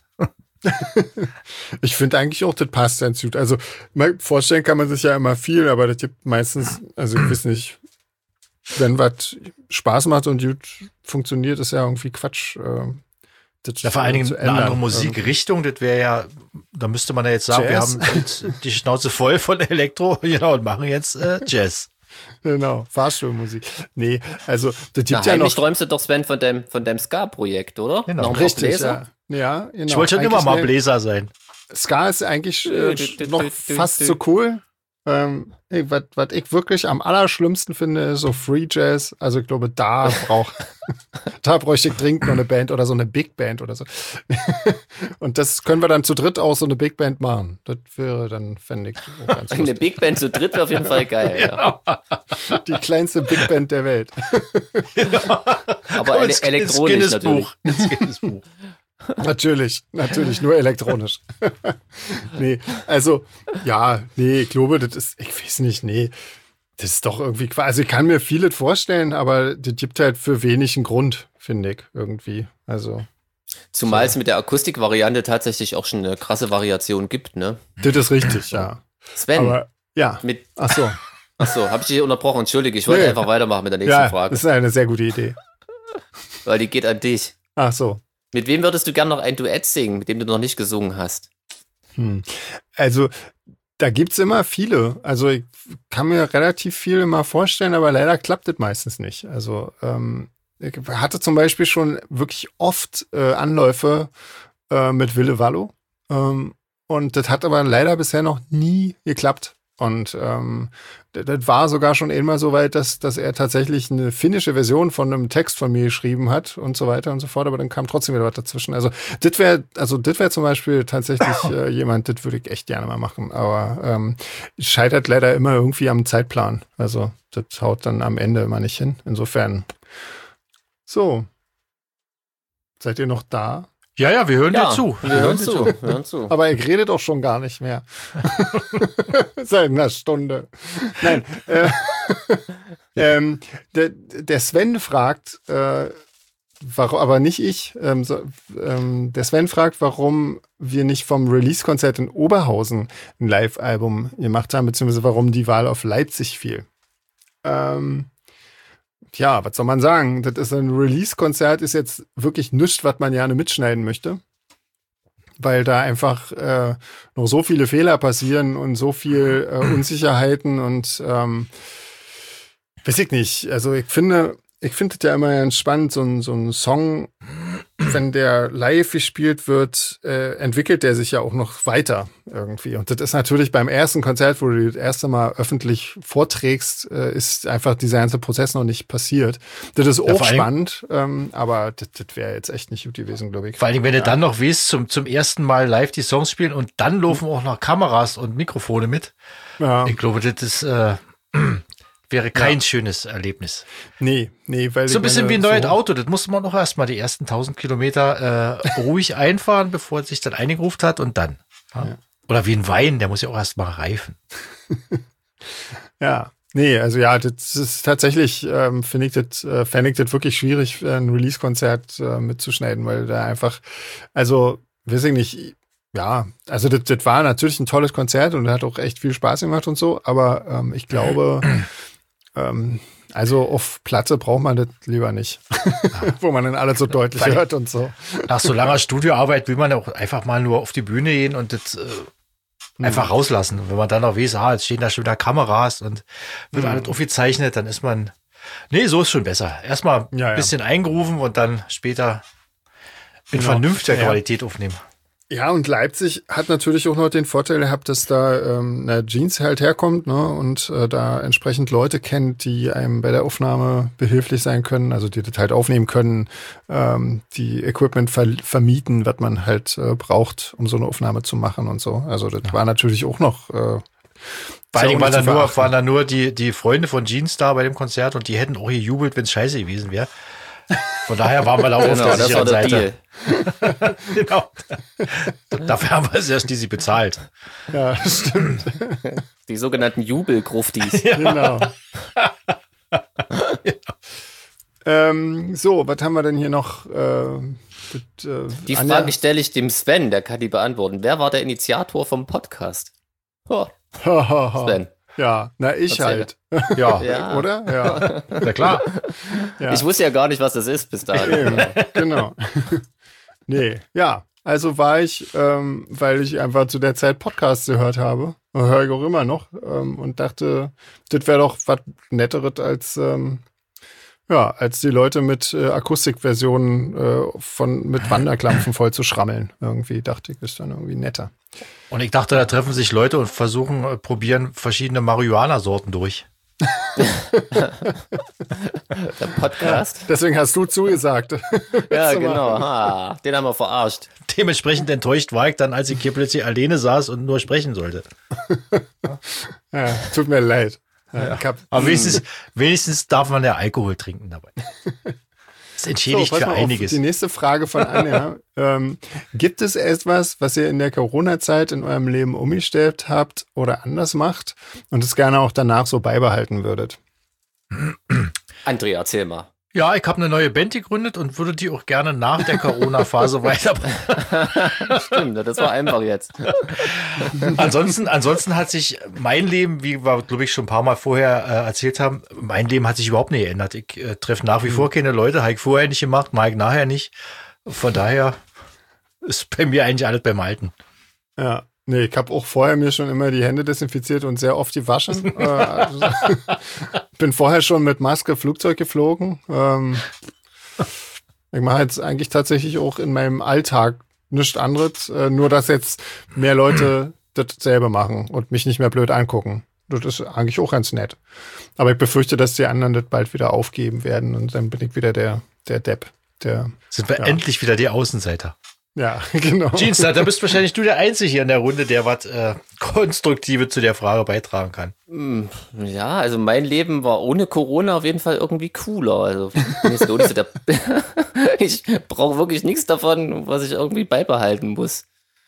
Ich finde eigentlich auch, das passt ganz gut. Also vorstellen kann man sich ja immer viel, aber das gibt meistens, also ich weiß nicht, wenn was Spaß macht und gut funktioniert, ist ja irgendwie Quatsch. Ja, vor allen Dingen eine andere Musikrichtung, das wäre ja, da müsste man ja jetzt sagen, Jazz. wir haben jetzt die Schnauze voll von Elektro, genau, und machen jetzt Jazz. Genau, Fahrstuhlmusik. Nee, also das gibt ja heimlich noch. träumst du doch, Sven, von deinem Ska-Projekt, oder? Genau. Noch ein paar Richtig, Bläser? ja, genau. Ich wollte schon immer mal Bläser sein. Ska ist eigentlich noch fast so cool. Was ich wirklich am allerschlimmsten finde, ist so Free Jazz. Also ich glaube, da bräuchte ich dringend noch eine Band oder so eine Big Band oder so. Und das können wir dann zu dritt auch so eine Big Band machen. Das wäre dann, fände ich auch ganz Eine lustig. Big Band zu dritt wäre auf jeden Fall geil. Ja. Die kleinste Big Band der Welt. Aber elektronisch natürlich. Ins Guinness-Buch. Natürlich, nur elektronisch. Nee, also, ja, nee, ich glaube, das ist, ich weiß nicht, nee, das ist doch irgendwie, also ich kann mir vieles vorstellen, aber das gibt halt für wenig einen Grund, finde ich, irgendwie. Also. Zumal es mit der Akustikvariante tatsächlich auch schon eine krasse Variation gibt, ne? Das ist richtig, ja. Sven, Aber, ja. Achso. habe ich dich unterbrochen, entschuldige, ich wollte einfach weitermachen mit der nächsten Ja, Frage, das ist eine sehr gute Idee. weil die geht an dich. Ach so. Mit wem würdest du gern noch ein Duett singen, mit dem du noch nicht gesungen hast? Also, da gibt's immer viele. Also, ich kann mir relativ viel immer vorstellen, aber leider klappt das meistens nicht. Also, ich hatte zum Beispiel schon wirklich oft Anläufe mit Wille Wallo. Und das hat aber leider bisher noch nie geklappt. Und das war sogar schon einmal so weit, dass er tatsächlich eine finnische Version von einem Text von mir geschrieben hat und so weiter und so fort, aber dann kam trotzdem wieder was dazwischen. Also das wäre zum Beispiel tatsächlich jemand, das würde ich echt gerne mal machen. Aber scheitert leider immer irgendwie am Zeitplan. Also das haut dann am Ende immer nicht hin. Insofern. So. Seid ihr noch da? Ja, wir hören dir zu. Wir hören zu. Aber ich rede doch schon gar nicht mehr. Seit einer Stunde. Nein. Der Sven fragt, warum, aber nicht ich. Der Sven fragt, warum wir nicht vom Release-Konzert in Oberhausen ein Live-Album gemacht haben, beziehungsweise warum die Wahl auf Leipzig fiel. Ja, was soll man sagen? Das ist ein Release-Konzert, ist jetzt wirklich nichts, was man gerne mitschneiden möchte. Weil da einfach noch so viele Fehler passieren und so viel Unsicherheiten und weiß ich nicht. Also ich finde das ja immer ganz spannend, so ein Song, wenn der live gespielt wird, entwickelt der sich ja auch noch weiter irgendwie. Und das ist natürlich beim ersten Konzert, wo du das erste Mal öffentlich vorträgst, ist einfach dieser ganze Prozess noch nicht passiert. Das ist auch spannend, aber das wäre jetzt echt nicht gut gewesen, glaube ich. Vor allem, wenn du dann noch weißt, zum ersten Mal live die Songs spielen und dann laufen auch noch Kameras und Mikrofone mit. Ja. Ich glaube, das ist wäre kein schönes Erlebnis. Nee, weil so ein bisschen wie ein neues Auto. Das muss man auch erstmal die ersten 1000 Kilometer ruhig einfahren, bevor es sich dann eingeruft hat und dann. Ja. Oder wie ein Wein, der muss ja auch erstmal reifen. Ja, nee, also ja, das ist tatsächlich, fände ich das wirklich schwierig, ein Release-Konzert mitzuschneiden, weil da einfach, also, weiß ich nicht, ja, also das war natürlich ein tolles Konzert und hat auch echt viel Spaß gemacht und so, aber ich glaube, also auf Platte braucht man das lieber nicht, wo man dann alles so deutlich hört und so. Nach so langer Studioarbeit will man auch einfach mal nur auf die Bühne gehen und das einfach rauslassen. Und wenn man dann noch weiß, jetzt stehen da schon wieder Kameras und wird alles aufgezeichnet, dann ist man, nee, so ist schon besser. Erstmal ein bisschen eingerufen und dann später in vernünftiger Qualität aufnehmen. Ja, und Leipzig hat natürlich auch noch den Vorteil gehabt, dass da Jeans halt herkommt, ne, und da entsprechend Leute kennt, die einem bei der Aufnahme behilflich sein können, also die das halt aufnehmen können, die Equipment vermieten, was man halt braucht, um so eine Aufnahme zu machen und so. Also das war natürlich auch noch vor allem waren da nur die Freunde von Jeans da bei dem Konzert und die hätten auch gejubelt, wenn es scheiße gewesen wäre. Von daher waren wir da auf der sicheren Seite. Genau. Dafür haben wir es erst die sie bezahlt. Ja, stimmt. Die sogenannten Jubelgruftis. Ja. Genau. So, was haben wir denn hier noch? Die Frage stelle ich dem Sven, der kann die beantworten. Wer war der Initiator vom Podcast? Oh, Sven. Ja, na ich Erzähl. halt. Ja. Oder? Ja. Na klar. Ja. Ich wusste ja gar nicht, was das ist bis dahin. Eben, genau. Nee, ja. Also war ich, weil ich einfach zu der Zeit Podcasts gehört habe, höre ich auch immer noch, und dachte, das wäre doch was Netteres als die Leute mit Akustikversionen mit Wanderklampfen voll zu schrammeln. Irgendwie dachte ich, ist dann irgendwie netter. Und ich dachte, da treffen sich Leute und probieren verschiedene Marihuana-Sorten durch. Der Podcast? Deswegen hast du zugesagt. Ja, genau. Den haben wir verarscht. Dementsprechend enttäuscht war ich dann, als ich hier plötzlich alleine saß und nur sprechen sollte. Ja, tut mir leid. Ja. Aber wenigstens darf man ja Alkohol trinken dabei. Das entschädigt für einiges. Die nächste Frage von Anja. Gibt es etwas, was ihr in der Corona-Zeit in eurem Leben umgestellt habt oder anders macht und es gerne auch danach so beibehalten würdet? André, erzähl mal. Ja, ich habe eine neue Band gegründet und würde die auch gerne nach der Corona-Phase weitermachen. Stimmt, das war einfach jetzt. Ansonsten hat sich mein Leben, wie wir, glaube ich, schon ein paar Mal vorher erzählt haben, mein Leben hat sich überhaupt nicht geändert. Ich treffe nach wie vor keine Leute, habe ich vorher nicht gemacht, mache ich nachher nicht. Von daher ist bei mir eigentlich alles beim Alten. Ja. Nee, ich habe auch vorher mir schon immer die Hände desinfiziert und sehr oft gewaschen. Bin vorher schon mit Maske Flugzeug geflogen. Ich mache jetzt eigentlich tatsächlich auch in meinem Alltag nichts anderes, nur dass jetzt mehr Leute dasselbe machen und mich nicht mehr blöd angucken. Das ist eigentlich auch ganz nett. Aber ich befürchte, dass die anderen das bald wieder aufgeben werden und dann bin ich wieder der Depp. Sind wir endlich wieder die Außenseiter. Ja, genau. Jeans, da bist wahrscheinlich du der Einzige hier in der Runde, der was Konstruktive zu der Frage beitragen kann. Ja, also mein Leben war ohne Corona auf jeden Fall irgendwie cooler. Also ich brauche wirklich nichts davon, was ich irgendwie beibehalten muss.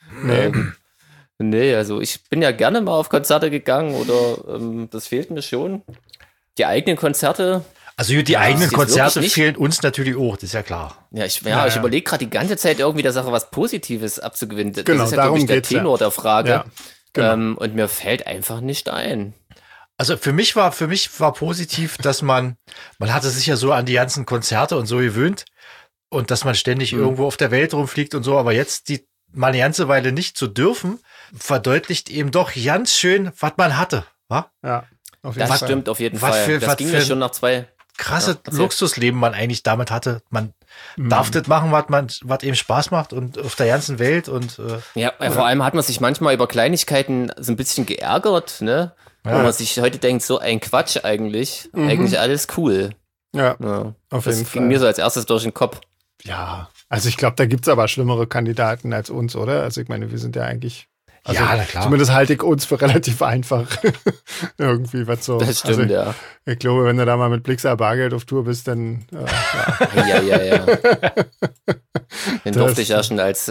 Nee, also ich bin ja gerne mal auf Konzerte gegangen oder das fehlt mir schon. Die eigenen Konzerte. Also die eigenen Konzerte fehlen uns natürlich auch, das ist ja klar. Ja, ich überlege gerade die ganze Zeit irgendwie der Sache was Positives abzugewinnen. Das genau, ist ja, darum glaube ich, der geht's Tenor der Frage. Ja, genau. Und mir fällt einfach nicht ein. Also für mich war positiv, dass man hatte sich ja so an die ganzen Konzerte und so gewöhnt und dass man ständig irgendwo auf der Welt rumfliegt und so, aber jetzt mal eine ganze Weile nicht zu dürfen, verdeutlicht eben doch ganz schön, was man hatte. Wa? Ja, auf jeden Das Fall. Stimmt auf jeden Fall. Das ging mir schon nach 2... krasse Luxusleben man eigentlich damit hatte. Man darf das machen, was eben Spaß macht und auf der ganzen Welt und vor allem hat man sich manchmal über Kleinigkeiten so ein bisschen geärgert, ne? Ja. Wo man sich heute denkt, so ein Quatsch eigentlich. Eigentlich alles cool. Ja, Auf jeden Fall. Das ging Fall. mir so als erstes durch den Kopf. Ja, also ich glaube, da gibt's aber schlimmere Kandidaten als uns, oder? Also ich meine, wir sind ja eigentlich... Also ja, na klar. Zumindest halte ich uns für relativ einfach. Irgendwie was so. Das stimmt, also ich glaube, wenn du da mal mit Blixer Bargeld auf Tour bist, dann Ja. Den durfte ich ja schon als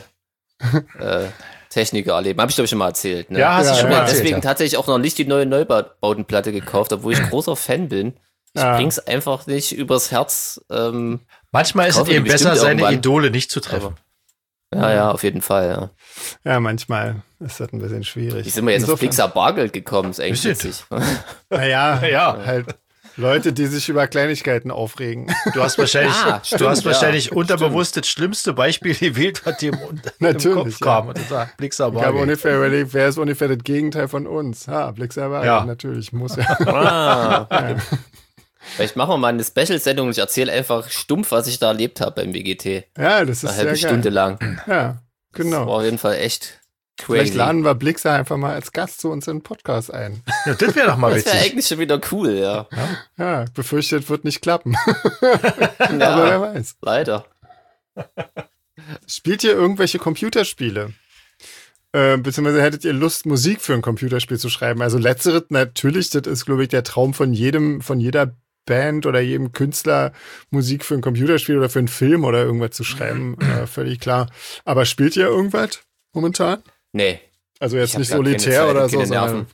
Techniker erleben. Habe ich, glaube ich, schon mal erzählt. Ne? Ja, hast du schon mal erzählt. Deswegen tatsächlich auch noch nicht die neue Neubautenplatte gekauft, obwohl ich großer Fan bin. Ich bring's einfach nicht übers Herz. Manchmal ist es eben besser, seine Idole nicht zu treffen. Ja, auf jeden Fall, ja. Ja, manchmal ist das ein bisschen schwierig. Wie sind wir jetzt auf Blixer Bargeld gekommen? Ist eigentlich witzig. Naja, halt Leute, die sich über Kleinigkeiten aufregen. Du hast wahrscheinlich unterbewusst das schlimmste Beispiel gewählt, was dir im Kopf kam. Und sagt, Blixer Bargeld. Ich habe ungefähr überlegt, wer ist ungefähr das Gegenteil von uns? Blixer Bargeld, Ja. natürlich, muss ja. Vielleicht machen wir mal eine Special-Sendung und ich erzähle einfach stumpf, was ich da erlebt habe beim WGT. Ja, das ist Eine halbe sehr Stunde geil. lang. Ja, genau. Das war auf jeden Fall echt crazy. Vielleicht laden wir Blixer einfach mal als Gast zu uns in den Podcast ein. Ja, das wäre doch mal Das wäre witzig. eigentlich schon wieder cool, ja. Ja, befürchtet wird nicht klappen. Ja, Aber wer weiß. leider. Spielt ihr irgendwelche Computerspiele? Beziehungsweise hättet ihr Lust, Musik für ein Computerspiel zu schreiben? Also letzteres natürlich, das ist, glaube ich, der Traum von jeder Band oder jedem Künstler, Musik für ein Computerspiel oder für einen Film oder irgendwas zu schreiben. Völlig klar. Aber spielt ihr irgendwas momentan? Nee. Also jetzt Ich hab nicht gar keine Solitär Zeit oder und so, keine sondern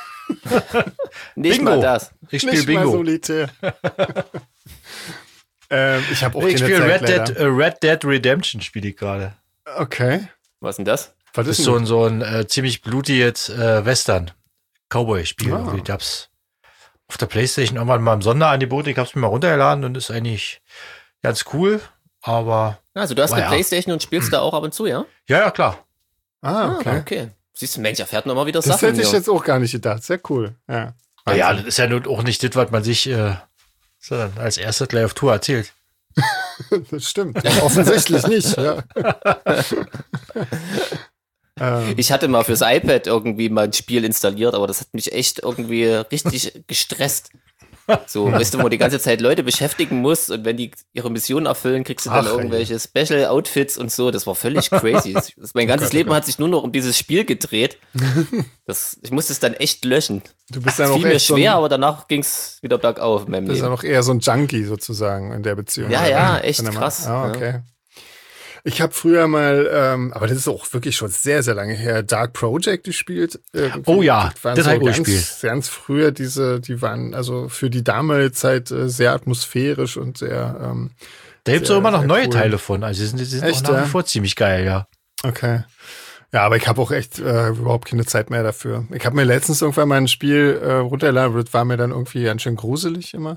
Nicht Bingo. mal das. Ich spiele nicht mal Bingo. Solitär. Ich habe auch Ich keine spiele Zeit, Red Dead Redemption, spiele ich gerade. Okay. Was ist denn das? Was Das ist denn so ein ziemlich blutiges Western-Cowboy-Spiel. Ah. Ich hab's auf der Playstation irgendwann mal im Sonderangebot. Ich hab's mir mal runtergeladen und ist eigentlich ganz cool, aber Also du hast eine ja. Playstation und spielst da auch ab und zu, ja? ja, klar. Okay. Siehst du, Mensch, erfährt noch mal wieder Das Sachen. hätte ich hier. jetzt auch gar nicht gedacht. Sehr cool. Ja. Ja, das ist ja nun auch nicht das, was man sich so dann als erstes gleich auf Tour erzählt. Das stimmt. Offensichtlich nicht. Ja. Ich hatte mal fürs iPad irgendwie mal ein Spiel installiert, aber das hat mich echt irgendwie richtig gestresst. So, weißt du, wo man die ganze Zeit Leute beschäftigen muss und wenn die ihre Mission erfüllen, kriegst du dann Ach, irgendwelche Special Outfits und so. Das war völlig crazy. Mein ganzes Leben hat sich nur noch um dieses Spiel gedreht. Ich musste es dann echt löschen. Du bist Das dann auch fiel mir echt schwer, aber danach ging es wieder bergauf in meinem bist ja Leben. noch eher so ein Junkie sozusagen in der Beziehung. Ja, echt Wenn er mal- krass. Ah, okay. Ich habe früher mal, aber das ist auch wirklich schon sehr, sehr lange her, Dark Project gespielt. Irgendwie. Oh ja, waren das so hab ich auch ganz, gespielt. ganz früher die waren also für die damalige Zeit sehr atmosphärisch und sehr, Da gibt es Sehr, auch immer noch sehr neue cool. Teile von. Also die sind Echt, auch nach ja? wie vor ziemlich geil, ja. okay. Ja, aber ich habe auch echt überhaupt keine Zeit mehr dafür. Ich habe mir letztens irgendwann mal ein Spiel runtergeladen, das war mir dann irgendwie ganz schön gruselig immer.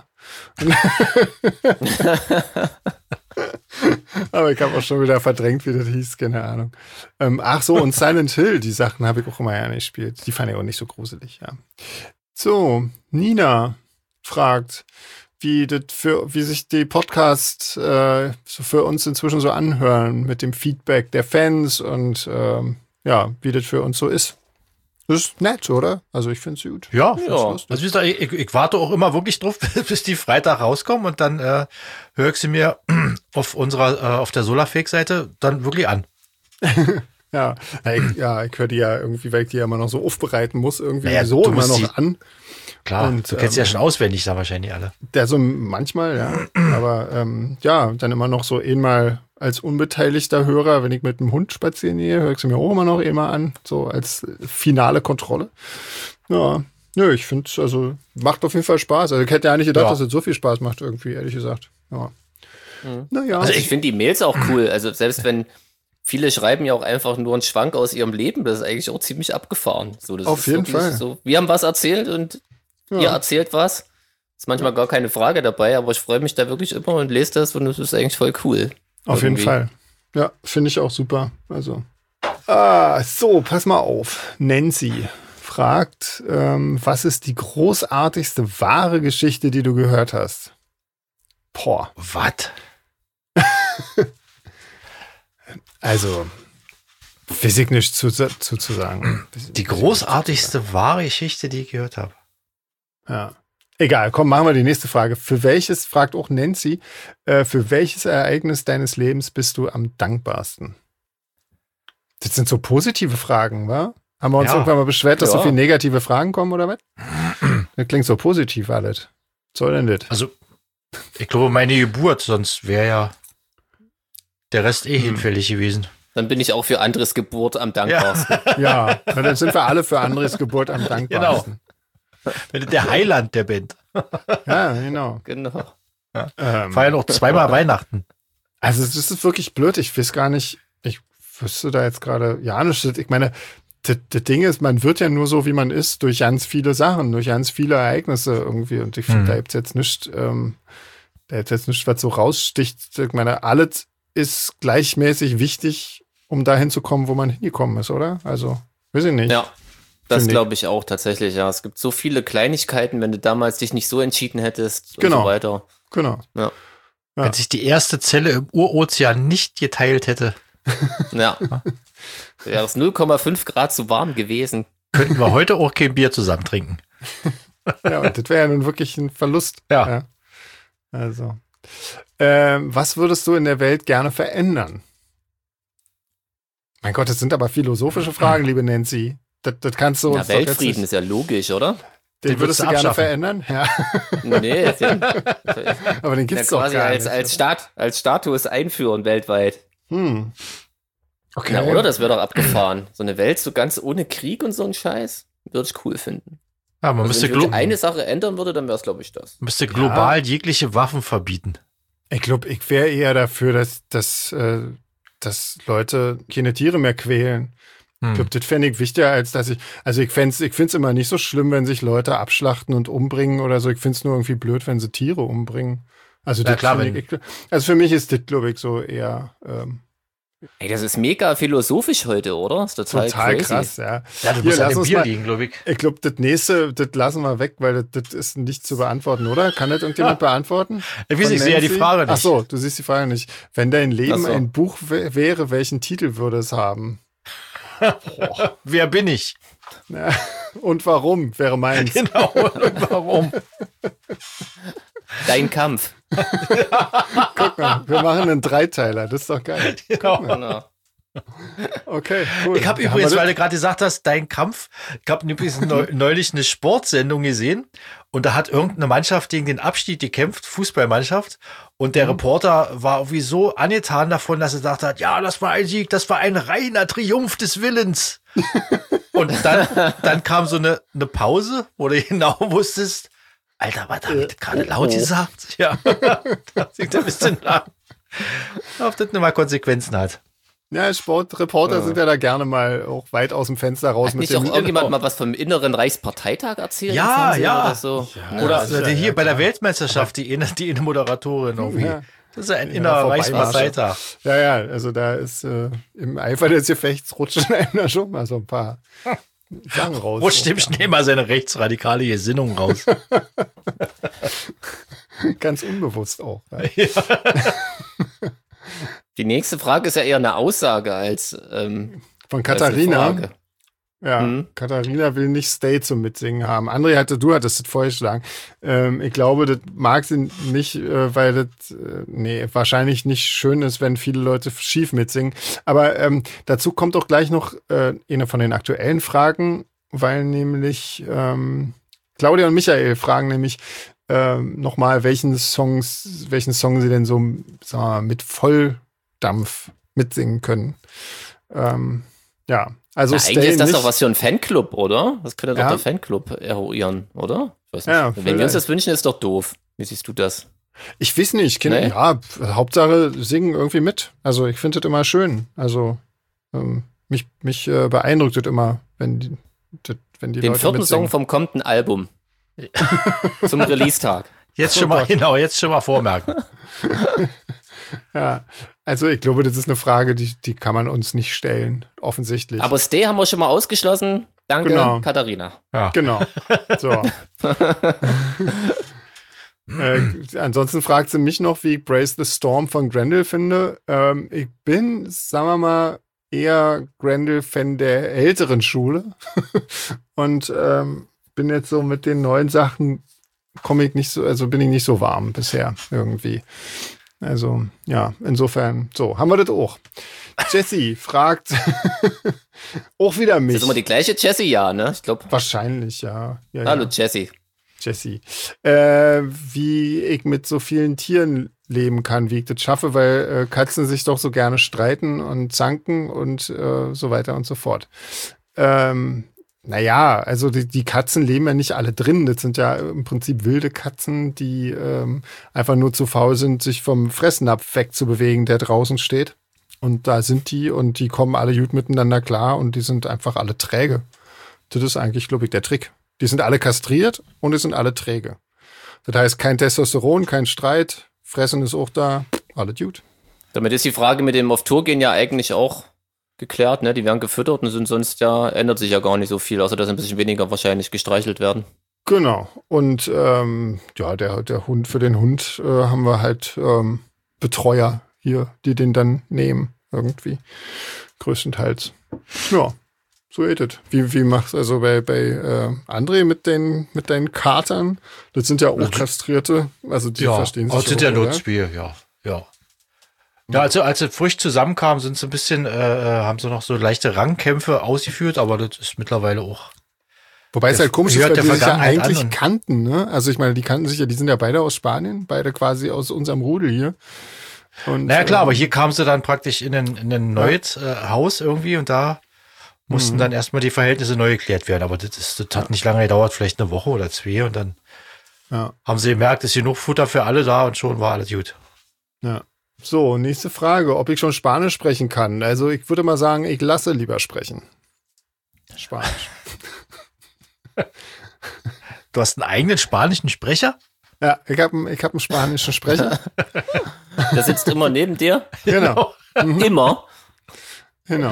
Aber ich habe auch schon wieder verdrängt, wie das hieß, keine Ahnung. Ach so, und Silent Hill, die Sachen habe ich auch immer gerne gespielt. Die fand ich auch nicht so gruselig, ja. So, Nina fragt, wie sich die Podcasts so für uns inzwischen so anhören mit dem Feedback der Fans und ja, wie das für uns so ist. Das ist nett, oder? Also ich finde es gut. Ja, Ja. also wie gesagt, ich warte auch immer wirklich drauf, bis die Freitag rauskommen und dann höre ich sie mir auf der Solarfake-Seite dann wirklich an. Ja, ich höre die ja irgendwie, weil ich die ja immer noch so aufbereiten muss, irgendwie Naja, so du immer musst noch die- an. Klar, Und, du kennst sie ja schon auswendig da wahrscheinlich alle. Der so manchmal, ja. Aber ja, dann immer noch so einmal als unbeteiligter Hörer, wenn ich mit dem Hund spazieren gehe, höre ich sie mir auch immer noch einmal an, so als finale Kontrolle. Ja, nö, ich finde es, also macht auf jeden Fall Spaß. Also ich hätte ja nicht gedacht, Ja. dass es so viel Spaß macht irgendwie, ehrlich gesagt. Ja. Naja. Also ich finde die Mails auch cool. Also selbst wenn viele schreiben ja auch einfach nur einen Schwank aus ihrem Leben, das ist eigentlich auch ziemlich abgefahren. So, das Auf ist jeden wirklich Fall. So, wir haben was erzählt und Ja. ihr erzählt was. Ist manchmal gar keine Frage dabei, aber ich freue mich da wirklich immer und lese das und das ist eigentlich voll cool. Auf jeden Irgendwie. Fall. Ja, finde ich auch super. Also. So, pass mal auf. Nancy fragt, was ist die großartigste wahre Geschichte, die du gehört hast? Boah. Was? Also, weiß ich nicht zu sagen. Die großartigste wahre Geschichte, die ich gehört habe. Ja. Egal, komm, machen wir die nächste Frage. Fragt auch Nancy, für welches Ereignis deines Lebens bist du am dankbarsten? Das sind so positive Fragen, wa? Haben wir uns Ja. irgendwann mal beschwert, dass so Ja. viele negative Fragen kommen, oder was? Das klingt so positiv alles. Was soll denn das? Also, ich glaube, meine Geburt, sonst wäre ja der Rest hinfällig gewesen. Dann bin ich auch für anderes Geburt am dankbarsten. Ja, na, dann sind wir alle für Andres Geburt am dankbarsten. Der Heiland der Band. Ja, genau. Genau. Feiern auch zweimal Weihnachten. Also das ist wirklich blöd. Ich weiß gar nicht, ich wüsste da jetzt gerade, ja, ich meine, das Ding ist, man wird ja nur so, wie man ist, durch ganz viele Sachen, durch ganz viele Ereignisse irgendwie. Und ich finde, da gibt's jetzt nichts, was so raussticht. Ich meine, alles ist gleichmäßig wichtig, um dahin zu kommen, wo man hingekommen ist, oder? Also, weiß ich nicht. Ja, das Finde ich. glaube ich auch tatsächlich, ja. Es gibt so viele Kleinigkeiten, wenn du damals dich nicht so entschieden hättest Genau. und so weiter. Genau. Ja. Ja. Wenn sich die erste Zelle im Urozean nicht geteilt hätte, Ja. Wäre es 0,5 Grad zu warm gewesen. könnten wir heute auch kein Bier zusammen trinken. Ja, und das wäre ja nun wirklich ein Verlust. Ja. Also. Was würdest du in der Welt gerne verändern? Mein Gott, das sind aber philosophische Fragen, liebe Nancy. Das kannst du Na, uns doch jetzt Weltfrieden nicht- ist ja logisch, oder? Den würdest du gerne abschaffen. verändern? Ja, Nee, den, aber den ja, gibt's doch quasi gar als, nicht. als Status einführen weltweit. Okay. Ja, oder? Das wäre doch abgefahren. So eine Welt so ganz ohne Krieg und so ein Scheiß. Würde ich cool finden. Ja, man Also müsste, wenn ich wirklich eine Sache ändern würde, dann wäre es, glaube ich, das. müsste global jegliche Waffen verbieten. Ich glaube, ich wäre eher dafür, dass Leute keine Tiere mehr quälen. Ich glaube, das fände ich wichtiger, als dass ich finde es immer nicht so schlimm, wenn sich Leute abschlachten und umbringen oder so. Ich finde es nur irgendwie blöd, wenn sie Tiere umbringen. Also, Ja, klar, also für mich ist das, glaube ich, so eher Ey, das ist mega philosophisch heute, oder? Das ist total crazy. krass, ja. Ja, du Hier, musst an lass dem uns Bier mal- liegen, glaube ich. Ich glaube, das nächste, das lassen wir weg, weil das ist nicht zu beantworten, oder? Kann das irgendjemand beantworten? Ich weiß nicht, ich sehe ja die Nancy? Frage nicht. Ach so, du siehst die Frage nicht. Wenn dein Leben Ach so. ein Buch wäre, welchen Titel würde es haben? Wer bin ich? Ja, und warum, wäre meins. Genau, und warum? Dein Kampf. Guck mal, wir machen einen Dreiteiler, das ist doch geil. Genau. Genau. Okay, cool. Ich habe Haben übrigens, wir weil du gerade gesagt hast, dein Kampf, ich habe übrigens neulich eine Sportsendung gesehen und da hat irgendeine Mannschaft gegen den Abstieg gekämpft, Fußballmannschaft, und der Reporter war irgendwie so angetan davon, dass er gesagt hat, ja, das war ein Sieg, das war ein reiner Triumph des Willens. Und dann kam so eine Pause, wo du genau wusstest, Alter, was habe ich das gerade laut gesagt? Ja, da sieht ein bisschen lang. Ob das nicht mal Konsequenzen hat. Ja, Sportreporter sind ja da gerne mal auch weit aus dem Fenster raus Hat mit nicht auch dem irgendjemand mal was vom inneren Reichsparteitag erzählt? im Ja, Fernsehen ja. Oder so? Oder das ist ja- hier ja, bei der klar. Weltmeisterschaft, die eine Moderatorin irgendwie. Ja. Das ist ja ein innerer Vorbeimarsche. Reichsparteitag. Ja, also da ist im Eifer des Gefechts rutschen einem da schon mal so ein paar Sachen raus. Rutscht dem schnell mal seine rechtsradikale Gesinnung raus. Ganz unbewusst auch. Ja. Die nächste Frage ist ja eher eine Aussage als Von als Katharina. eine Frage. Ja, Mhm. Katharina will nicht Stay zum Mitsingen haben. André, du hattest das vorgeschlagen. Ich glaube, das mag sie nicht, weil das wahrscheinlich nicht schön ist, wenn viele Leute schief mitsingen. Aber dazu kommt auch gleich noch eine von den aktuellen Fragen, weil nämlich Claudia und Michael fragen nämlich nochmal, welchen Song sie denn so, sagen wir mal, mit Volldampf mitsingen können. Ja, also Na, Stay eigentlich ist das nicht. doch was für ein Fanclub, oder? Das könnte doch Ja. der Fanclub eruieren, oder? Ich weiß nicht. Ja, Wenn wir uns vielleicht. das wünschen, ist doch doof. Wie siehst du das? Ich weiß nicht, Kinder, Nee? ja, Hauptsache singen irgendwie mit. Also ich finde das immer schön. Also mich beeindruckt das immer, wenn die Den Leute vierten mitsingen. Song vom kommenden Album. Zum Release-Tag. Jetzt schon mal vormerken. Ja, also ich glaube, das ist eine Frage, die kann man uns nicht stellen, offensichtlich. Aber Stay haben wir schon mal ausgeschlossen. Danke, Genau. Katharina. Ja. Genau. So. Ansonsten fragt sie mich noch, wie ich Brace the Storm von Grendel finde. Ich bin, sagen wir mal, eher Grendel-Fan der älteren Schule. Und bin jetzt so mit den neuen Sachen, bin ich nicht so warm bisher irgendwie. Also, ja, insofern, so, haben wir das auch. Jessie fragt auch wieder Ist mich. das immer die gleiche Jessie? Ja, ne? Ich glaube. Wahrscheinlich, ja. Hallo, Ja. Jessie. Jessie. Wie ich mit so vielen Tieren leben kann, wie ich das schaffe, weil Katzen sich doch so gerne streiten und zanken und so weiter und so fort. Naja, also die Katzen leben ja nicht alle drin. Das sind ja im Prinzip wilde Katzen, die einfach nur zu faul sind, sich vom Fressnapf wegzubewegen, der draußen steht. Und da sind die und die kommen alle gut miteinander klar und die sind einfach alle träge. Das ist eigentlich, glaube ich, der Trick. Die sind alle kastriert und die sind alle träge. Das heißt, kein Testosteron, kein Streit, Fressen ist auch da, alle gut. Damit ist die Frage mit dem auf Tour gehen ja eigentlich auch geklärt, ne? Die werden gefüttert und sind sonst ja, ändert sich ja gar nicht so viel, außer dass ein bisschen weniger wahrscheinlich gestreichelt werden. Genau. Und ja, der Hund, für den Hund haben wir halt Betreuer hier, die den dann nehmen, irgendwie. Größtenteils. Ja, so ist es. Wie machst du also bei André mit deinen Katern? Das sind ja auch kastrierte, also die verstehen sich das sind ja auch, nur oder? Spiel, ja. Ja, also als sie frisch zusammenkamen, sind sie ein bisschen, haben sie noch so leichte Rangkämpfe ausgeführt, aber das ist mittlerweile auch. Wobei es halt komisch ist, weil gehört die der sich ja Vergangenheit eigentlich an und- kannten, ne? Also ich meine, die kannten sich ja, die sind ja beide aus Spanien, beide quasi aus unserem Rudel hier. Und, Naja, klar, aber hier kamen sie dann praktisch in ein neues Haus irgendwie und da mussten dann erstmal die Verhältnisse neu geklärt werden. Aber das hat nicht lange gedauert, vielleicht eine Woche oder zwei und dann ja. haben sie gemerkt, es ist genug Futter für alle da und schon war alles gut. Ja. So, nächste Frage, ob ich schon Spanisch sprechen kann. Also ich würde mal sagen, ich lasse lieber sprechen. Spanisch. Du hast einen eigenen spanischen Sprecher? Ja, ich hab einen spanischen Sprecher. Der sitzt immer neben dir. Genau. Immer. Genau.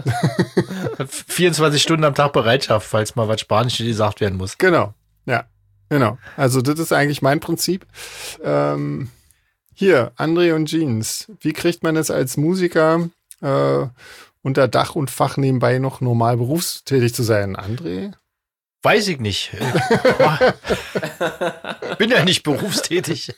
24 Stunden am Tag Bereitschaft, falls mal was Spanisches gesagt werden muss. Genau. Ja, genau. Also das ist eigentlich mein Prinzip. Hier, André und Jeans. Wie kriegt man es als Musiker unter Dach und Fach nebenbei noch normal berufstätig zu sein? André? Weiß ich nicht. Bin ja nicht berufstätig.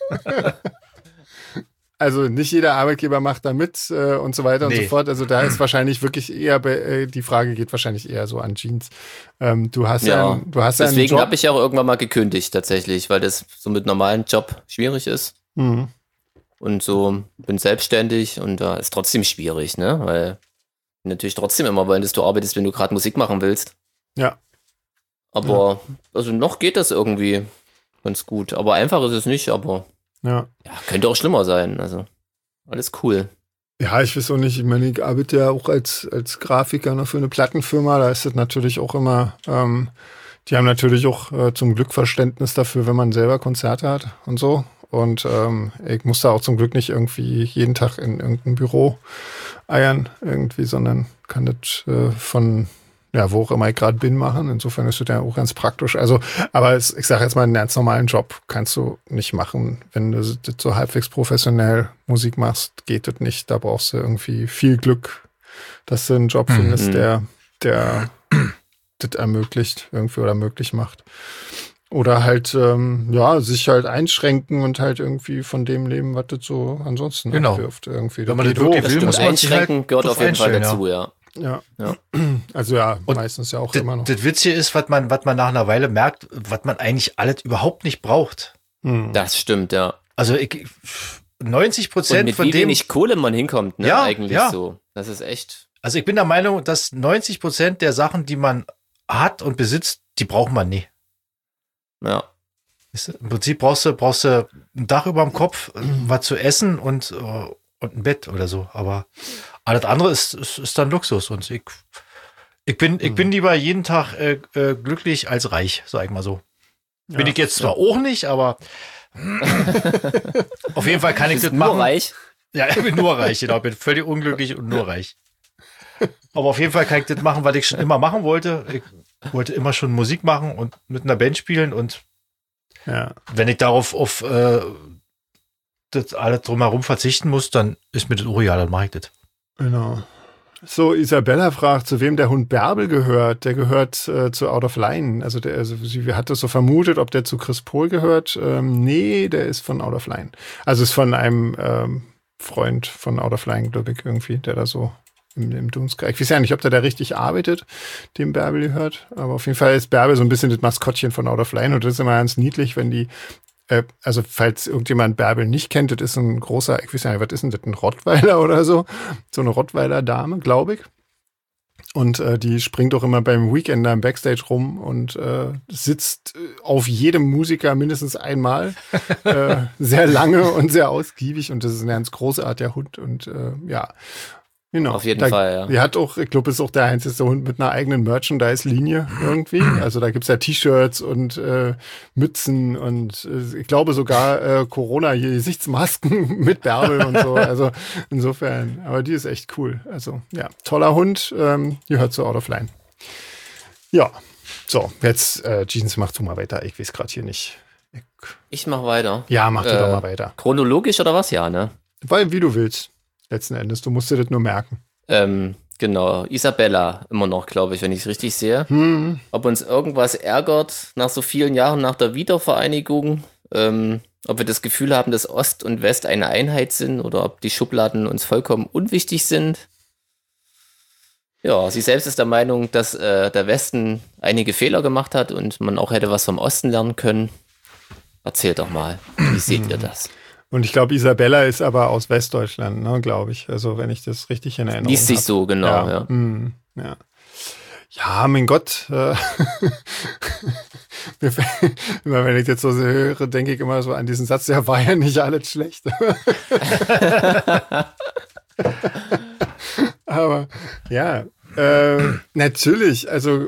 Also nicht jeder Arbeitgeber macht da mit und so weiter und so Nee. fort. Also da ist wahrscheinlich wirklich eher, die Frage geht wahrscheinlich eher so an Jeans. Du hast ja, du hast ja einen Deswegen Job. habe ich ja auch irgendwann mal gekündigt tatsächlich, weil das so mit normalen Job schwierig ist. Mhm. Und so bin selbstständig und da ist trotzdem schwierig, ne? Weil die natürlich trotzdem immer wollen, dass du arbeitest, wenn du gerade Musik machen willst. Ja. Aber also noch geht das irgendwie ganz gut. Aber einfach ist es nicht, aber Ja. ja, könnte auch schlimmer sein. Also alles cool. Ja, ich weiß auch nicht. Ich meine, ich arbeite ja auch als Grafiker noch für eine Plattenfirma. Da ist das natürlich auch immer, die haben natürlich auch zum Glück Verständnis dafür, wenn man selber Konzerte hat und so. Und ich muss da auch zum Glück nicht irgendwie jeden Tag in irgendein Büro eiern irgendwie, sondern kann das von ja, wo auch immer ich gerade bin, machen. Insofern ist das ja auch ganz praktisch. Also, aber ich sage jetzt mal, einen ganz normalen Job kannst du nicht machen. Wenn du das so halbwegs professionell Musik machst, geht das nicht. Da brauchst du irgendwie viel Glück, dass du einen Job findest, der das ermöglicht irgendwie oder möglich macht. Oder halt, ja, sich halt einschränken und halt irgendwie von dem leben, was das so ansonsten abwirft. Irgendwie. Wenn man das geht wirklich hoch. will, muss man sich Einschränken halt gehört drauf auf jeden Fall einstellen, dazu, ja. Ja. Ja. Also ja, Und meistens ja auch immer noch. Das Witzige ist, was man nach einer Weile merkt, was man eigentlich alles überhaupt nicht braucht. Das stimmt, ja. Also 90% Und mit von wie dem, wenig Kohle man hinkommt, ne? Ja, Eigentlich ja. so. Das ist echt. also ich bin der Meinung, dass 90% der Sachen, die man hat und besitzt, die braucht man nie. Ja. Weißt du, im Prinzip brauchst du ein Dach über dem Kopf, was zu essen und ein Bett oder so. Aber alles andere ist dann Luxus. Und ich bin lieber jeden Tag glücklich als reich, sag ich mal so. Bin ich jetzt zwar auch nicht, aber auf jeden Fall kann ich das Nur machen. reich. Ja, ich bin nur reich, genau. Ich bin völlig unglücklich und nur reich. Aber auf jeden Fall kann ich das machen, was ich schon immer machen wollte. Ich wollte immer schon Musik machen und mit einer Band spielen. Und wenn ich darauf auf das alles drumherum verzichten muss, dann ist mir das auch real, dann mache ich das. Genau. So, Isabella fragt, zu wem der Hund Bärbel gehört. Der gehört zu Out of Line. Also sie hat das so vermutet, ob der zu Chris Pohl gehört. Nee, der ist von Out of Line. Also ist von einem Freund von Out of Line, glaube ich, irgendwie, der da so im Dunstkreis. Ich weiß ja nicht, ob der da richtig arbeitet, dem Bärbel gehört. Aber auf jeden Fall ist Bärbel so ein bisschen das Maskottchen von Out of Line. Und das ist immer ganz niedlich, wenn die also falls irgendjemand Bärbel nicht kennt, das ist ein großer, ich weiß nicht, was ist denn das, ein Rottweiler oder so? So eine Rottweiler-Dame, glaube ich. Und die springt auch immer beim Weekender im Backstage rum und sitzt auf jedem Musiker mindestens einmal. Sehr lange und sehr ausgiebig. Und das ist ein ganz großartiger Hund. Und ja, genau. Auf jeden Fall, ja. Die hat auch, ich glaube, ist auch der einzige Hund mit einer eigenen Merchandise-Linie irgendwie. Also da gibt's ja T-Shirts und Mützen und ich glaube sogar Corona-Gesichtsmasken mit Bärbel und so. Also insofern, aber die ist echt cool. Also ja, toller Hund, gehört zu Out of Line. Ja, so, jetzt Jeans, mach du mal weiter. Ich weiß gerade hier nicht. Ich mach weiter. Ja, mach du doch mal weiter. Chronologisch oder was? Ja, ne? Weil, wie du willst. Letzten Endes, du musst dir das nur merken. Genau, Isabella immer noch, glaube ich, wenn ich es richtig sehe. Ob uns irgendwas ärgert nach so vielen Jahren nach der Wiedervereinigung, ob wir das Gefühl haben, dass Ost und West eine Einheit sind oder ob die Schubladen uns vollkommen unwichtig sind. Ja, sie selbst ist der Meinung, dass der Westen einige Fehler gemacht hat und man auch hätte was vom Osten lernen können. Erzählt doch mal, wie seht ihr das? Und ich glaube, Isabella ist aber aus Westdeutschland, ne, glaube ich. Also, wenn ich das richtig in Erinnerung habe. Liest sich so, genau, ja. Ja, ja. Ja, mein Gott. Immer wenn ich jetzt so höre, denke ich immer so an diesen Satz, ja, war ja nicht alles schlecht. Aber ja, natürlich, also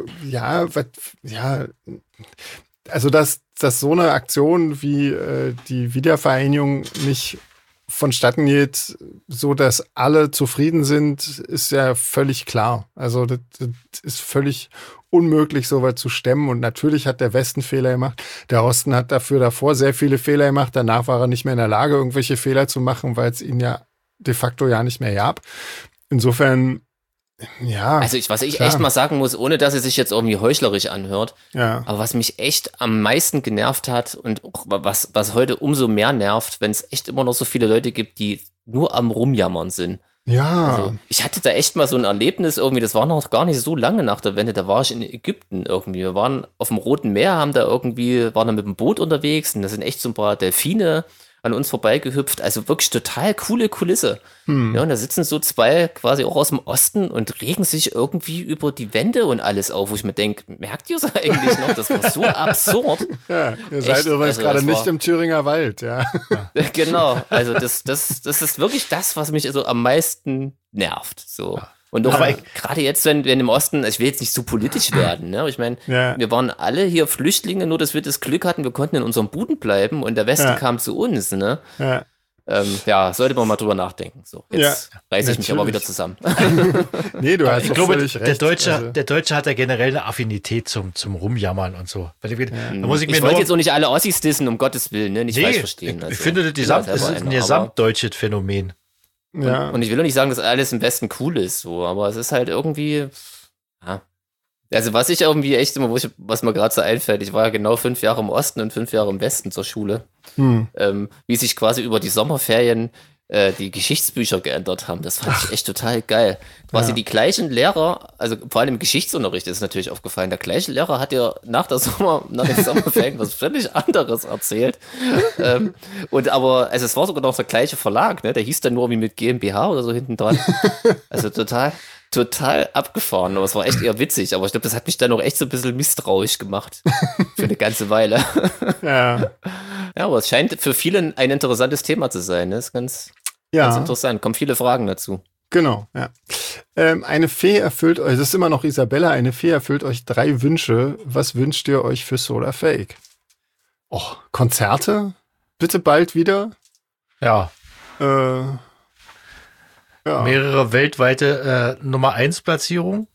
also dass so eine Aktion wie die Wiedervereinigung nicht vonstatten geht, so dass alle zufrieden sind, ist ja völlig klar. Also das ist völlig unmöglich, so weit zu stemmen. Und natürlich hat der Westen Fehler gemacht. Der Osten hat davor sehr viele Fehler gemacht. Danach war er nicht mehr in der Lage, irgendwelche Fehler zu machen, weil es ihn ja de facto ja nicht mehr gab. Insofern, ja. Also was ich echt mal sagen muss, ohne dass es sich jetzt irgendwie heuchlerisch anhört, aber was mich echt am meisten genervt hat und auch was heute umso mehr nervt, wenn es echt immer noch so viele Leute gibt, die nur am Rumjammern sind. Ja. Also, ich hatte da echt mal so ein Erlebnis irgendwie, das war noch gar nicht so lange nach der Wende, da war ich in Ägypten irgendwie. Wir waren auf dem Roten Meer, waren da mit dem Boot unterwegs und da sind echt so ein paar Delfine an uns vorbeigehüpft. Also wirklich total coole Kulisse. Ja, und da sitzen so zwei quasi auch aus dem Osten und regen sich irgendwie über die Wände und alles auf, wo ich mir denke, merkt ihr es eigentlich noch? Das war so absurd. Ja, ihr seid übrigens gerade nicht im Thüringer Wald, ja. Genau, also das ist wirklich das, was mich so am meisten nervt. So. Und auch gerade jetzt, wenn im Osten, ich will jetzt nicht so politisch werden, ne? Ich meine, wir waren alle hier Flüchtlinge, nur dass wir das Glück hatten, wir konnten in unserem Buden bleiben und der Westen kam zu uns, ne? Sollte man mal drüber nachdenken. So, jetzt reiße ich mich aber wieder zusammen. Nee, du hast ich glaube, völlig recht. Der Deutsche hat ja generell eine Affinität zum Rumjammern und so. Da muss ich wollte jetzt auch nicht alle Ossis dissen, um Gottes Willen, ne? Nicht falsch verstehen. Ich finde, das ist ein gesamtdeutsches Phänomen. Ja. Und ich will auch nicht sagen, dass alles im Westen cool ist, so, aber es ist halt irgendwie, Also was ich irgendwie echt immer, was mir gerade so einfällt, ich war ja genau 5 Jahre im Osten und 5 Jahre im Westen zur Schule, wie sich quasi über die Sommerferien die Geschichtsbücher geändert haben. Das fand ich echt total geil. Quasi die gleichen Lehrer, also vor allem im Geschichtsunterricht ist natürlich aufgefallen, der gleiche Lehrer hat ja nach den Sommerferien was völlig anderes erzählt. Aber es war sogar noch der gleiche Verlag, ne? Der hieß dann nur irgendwie mit GmbH oder so hinten dran. Also total abgefahren, aber es war echt eher witzig. Aber ich glaube, das hat mich dann auch echt so ein bisschen misstrauisch gemacht. Für eine ganze Weile. Ja, aber es scheint für viele ein interessantes Thema zu sein. Das ist ganz interessant. Kommen viele Fragen dazu. Genau, ja. Eine Fee erfüllt euch, das ist immer noch Isabella, eine Fee erfüllt euch 3 Wünsche. Was wünscht ihr euch für Solar Fake? Konzerte? Bitte bald wieder? Ja. Mehrere weltweite Nummer 1 Platzierungen.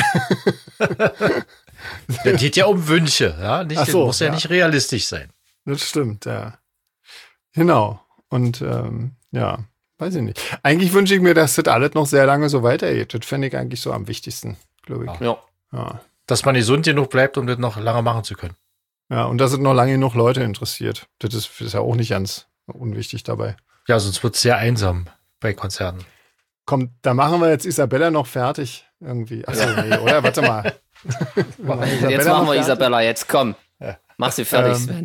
Das geht ja um Wünsche, ja. Das muss ja nicht realistisch sein. Das stimmt, ja. Genau. Und weiß ich nicht. Eigentlich wünsche ich mir, dass das alles noch sehr lange so weitergeht. Das fände ich eigentlich so am wichtigsten, glaube ich. Ja. Dass man gesund genug bleibt, um das noch lange machen zu können. Ja, und dass es noch lange genug Leute interessiert. Das ist ja auch nicht ganz unwichtig dabei. Ja, sonst wird es sehr einsam bei Konzerten. Komm, da machen wir jetzt Isabella noch fertig irgendwie. Achso, nee, oder? Warte mal. Jetzt machen wir Isabella, jetzt komm. Mach sie fertig, Sven.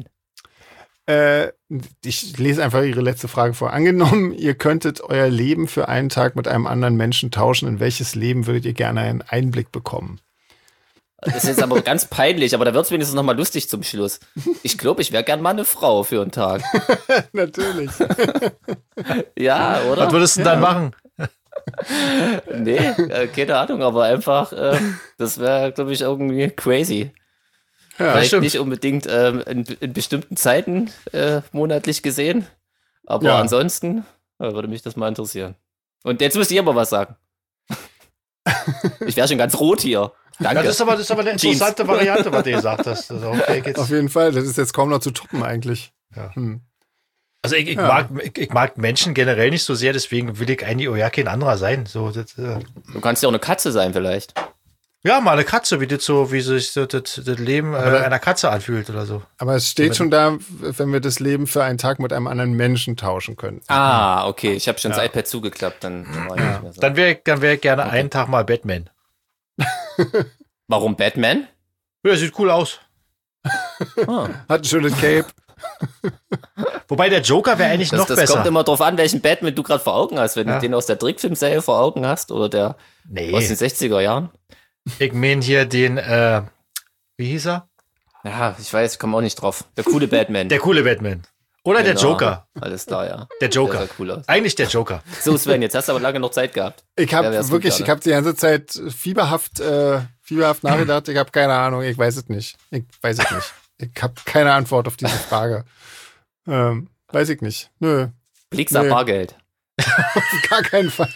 Ich lese einfach Ihre letzte Frage vor. Angenommen, ihr könntet euer Leben für einen Tag mit einem anderen Menschen tauschen. In welches Leben würdet ihr gerne einen Einblick bekommen? Das ist jetzt aber ganz peinlich, aber da wird es wenigstens nochmal lustig zum Schluss. Ich glaube, ich wäre gern mal eine Frau für einen Tag. Natürlich. Ja, oder? Was würdest du dann machen? Nee, keine Ahnung, aber einfach, das wäre, glaube ich, irgendwie crazy. Ja, vielleicht nicht unbedingt in bestimmten Zeiten monatlich gesehen, aber ansonsten würde mich das mal interessieren. Und jetzt müsst ihr aber was sagen. Ich wäre schon ganz rot hier. Danke. Das ist aber eine interessante Variante, was du gesagt hast. Also, okay, auf jeden Fall, das ist jetzt kaum noch zu toppen eigentlich. Ja. Also ich mag Menschen generell nicht so sehr, deswegen will ich eigentlich auch ja kein anderer sein. So, du kannst ja auch eine Katze sein vielleicht. Ja, mal eine Katze, wie sich das Leben einer Katze anfühlt oder so. Aber es steht schon da, wenn wir das Leben für einen Tag mit einem anderen Menschen tauschen können. Ah, okay, ich habe schon das iPad zugeklappt. Dann wäre ich gerne einen Tag mal Batman. Warum Batman? Ja, sieht cool aus. Hat ein schönes Cape. Wobei der Joker wäre eigentlich noch besser. Das kommt immer drauf an, welchen Batman du gerade vor Augen hast. Wenn du den aus der Trickfilmserie vor Augen hast oder der aus den 60er Jahren. Ich meine hier den, wie hieß er? Ja, ich weiß, ich komme auch nicht drauf. Der coole Batman. Der coole Batman. Oder der Genau. Joker. Alles klar, ja. Der Joker. Der sah cool aus. Eigentlich der Joker. So, Sven, jetzt hast du aber lange noch Zeit gehabt. Ich Ja, habe wär's wirklich, gut, ich habe die ganze Zeit fieberhaft nachgedacht. Ich habe keine Ahnung. Ich weiß es nicht. Ich habe keine Antwort auf diese Frage. Weiß ich nicht. Nö, Blixer Nee. Bargeld. auf gar keinen Fall.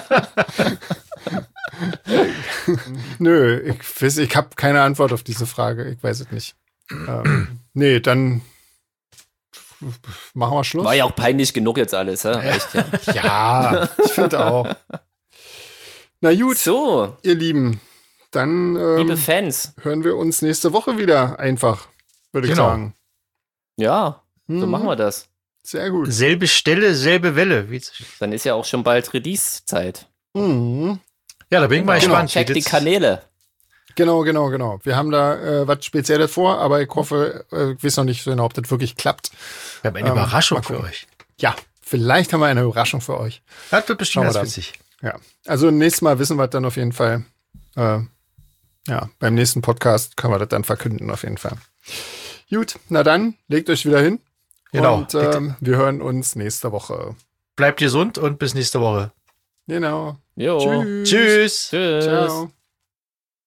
Nö, ich habe keine Antwort auf diese Frage. Ich weiß es nicht. Nee, dann machen wir Schluss. War ja auch peinlich genug jetzt alles, hä? Echt, ja. Ja, ich finde auch. Na gut, So, ihr Lieben, dann liebe Fans. hören wir uns nächste Woche wieder einfach, würde ich Genau. sagen. Ja, so Mhm. machen wir das. Sehr gut. Selbe Stelle, selbe Welle. Dann ist ja auch schon bald Release-Zeit. Mhm. Ja, da bin ich mal Genau. gespannt. Checkt die Kanäle. Genau. Wir haben da was Spezielles vor, aber ich hoffe, ich weiß noch nicht so genau, ob das wirklich klappt. Wir haben eine Überraschung mal für gucken. euch. Ja, vielleicht haben wir eine Überraschung für euch. Das wird bestimmt Schauen wir ganz dann. witzig. Ja, also nächstes Mal wissen wir dann auf jeden Fall. Ja, beim nächsten Podcast können wir das dann verkünden auf jeden Fall. Gut, na dann, legt euch wieder hin. Genau. Und wir hören uns nächste Woche. Bleibt gesund und bis nächste Woche. Genau. Jo. Tschüss. Tschüss. Tschüss. Ciao.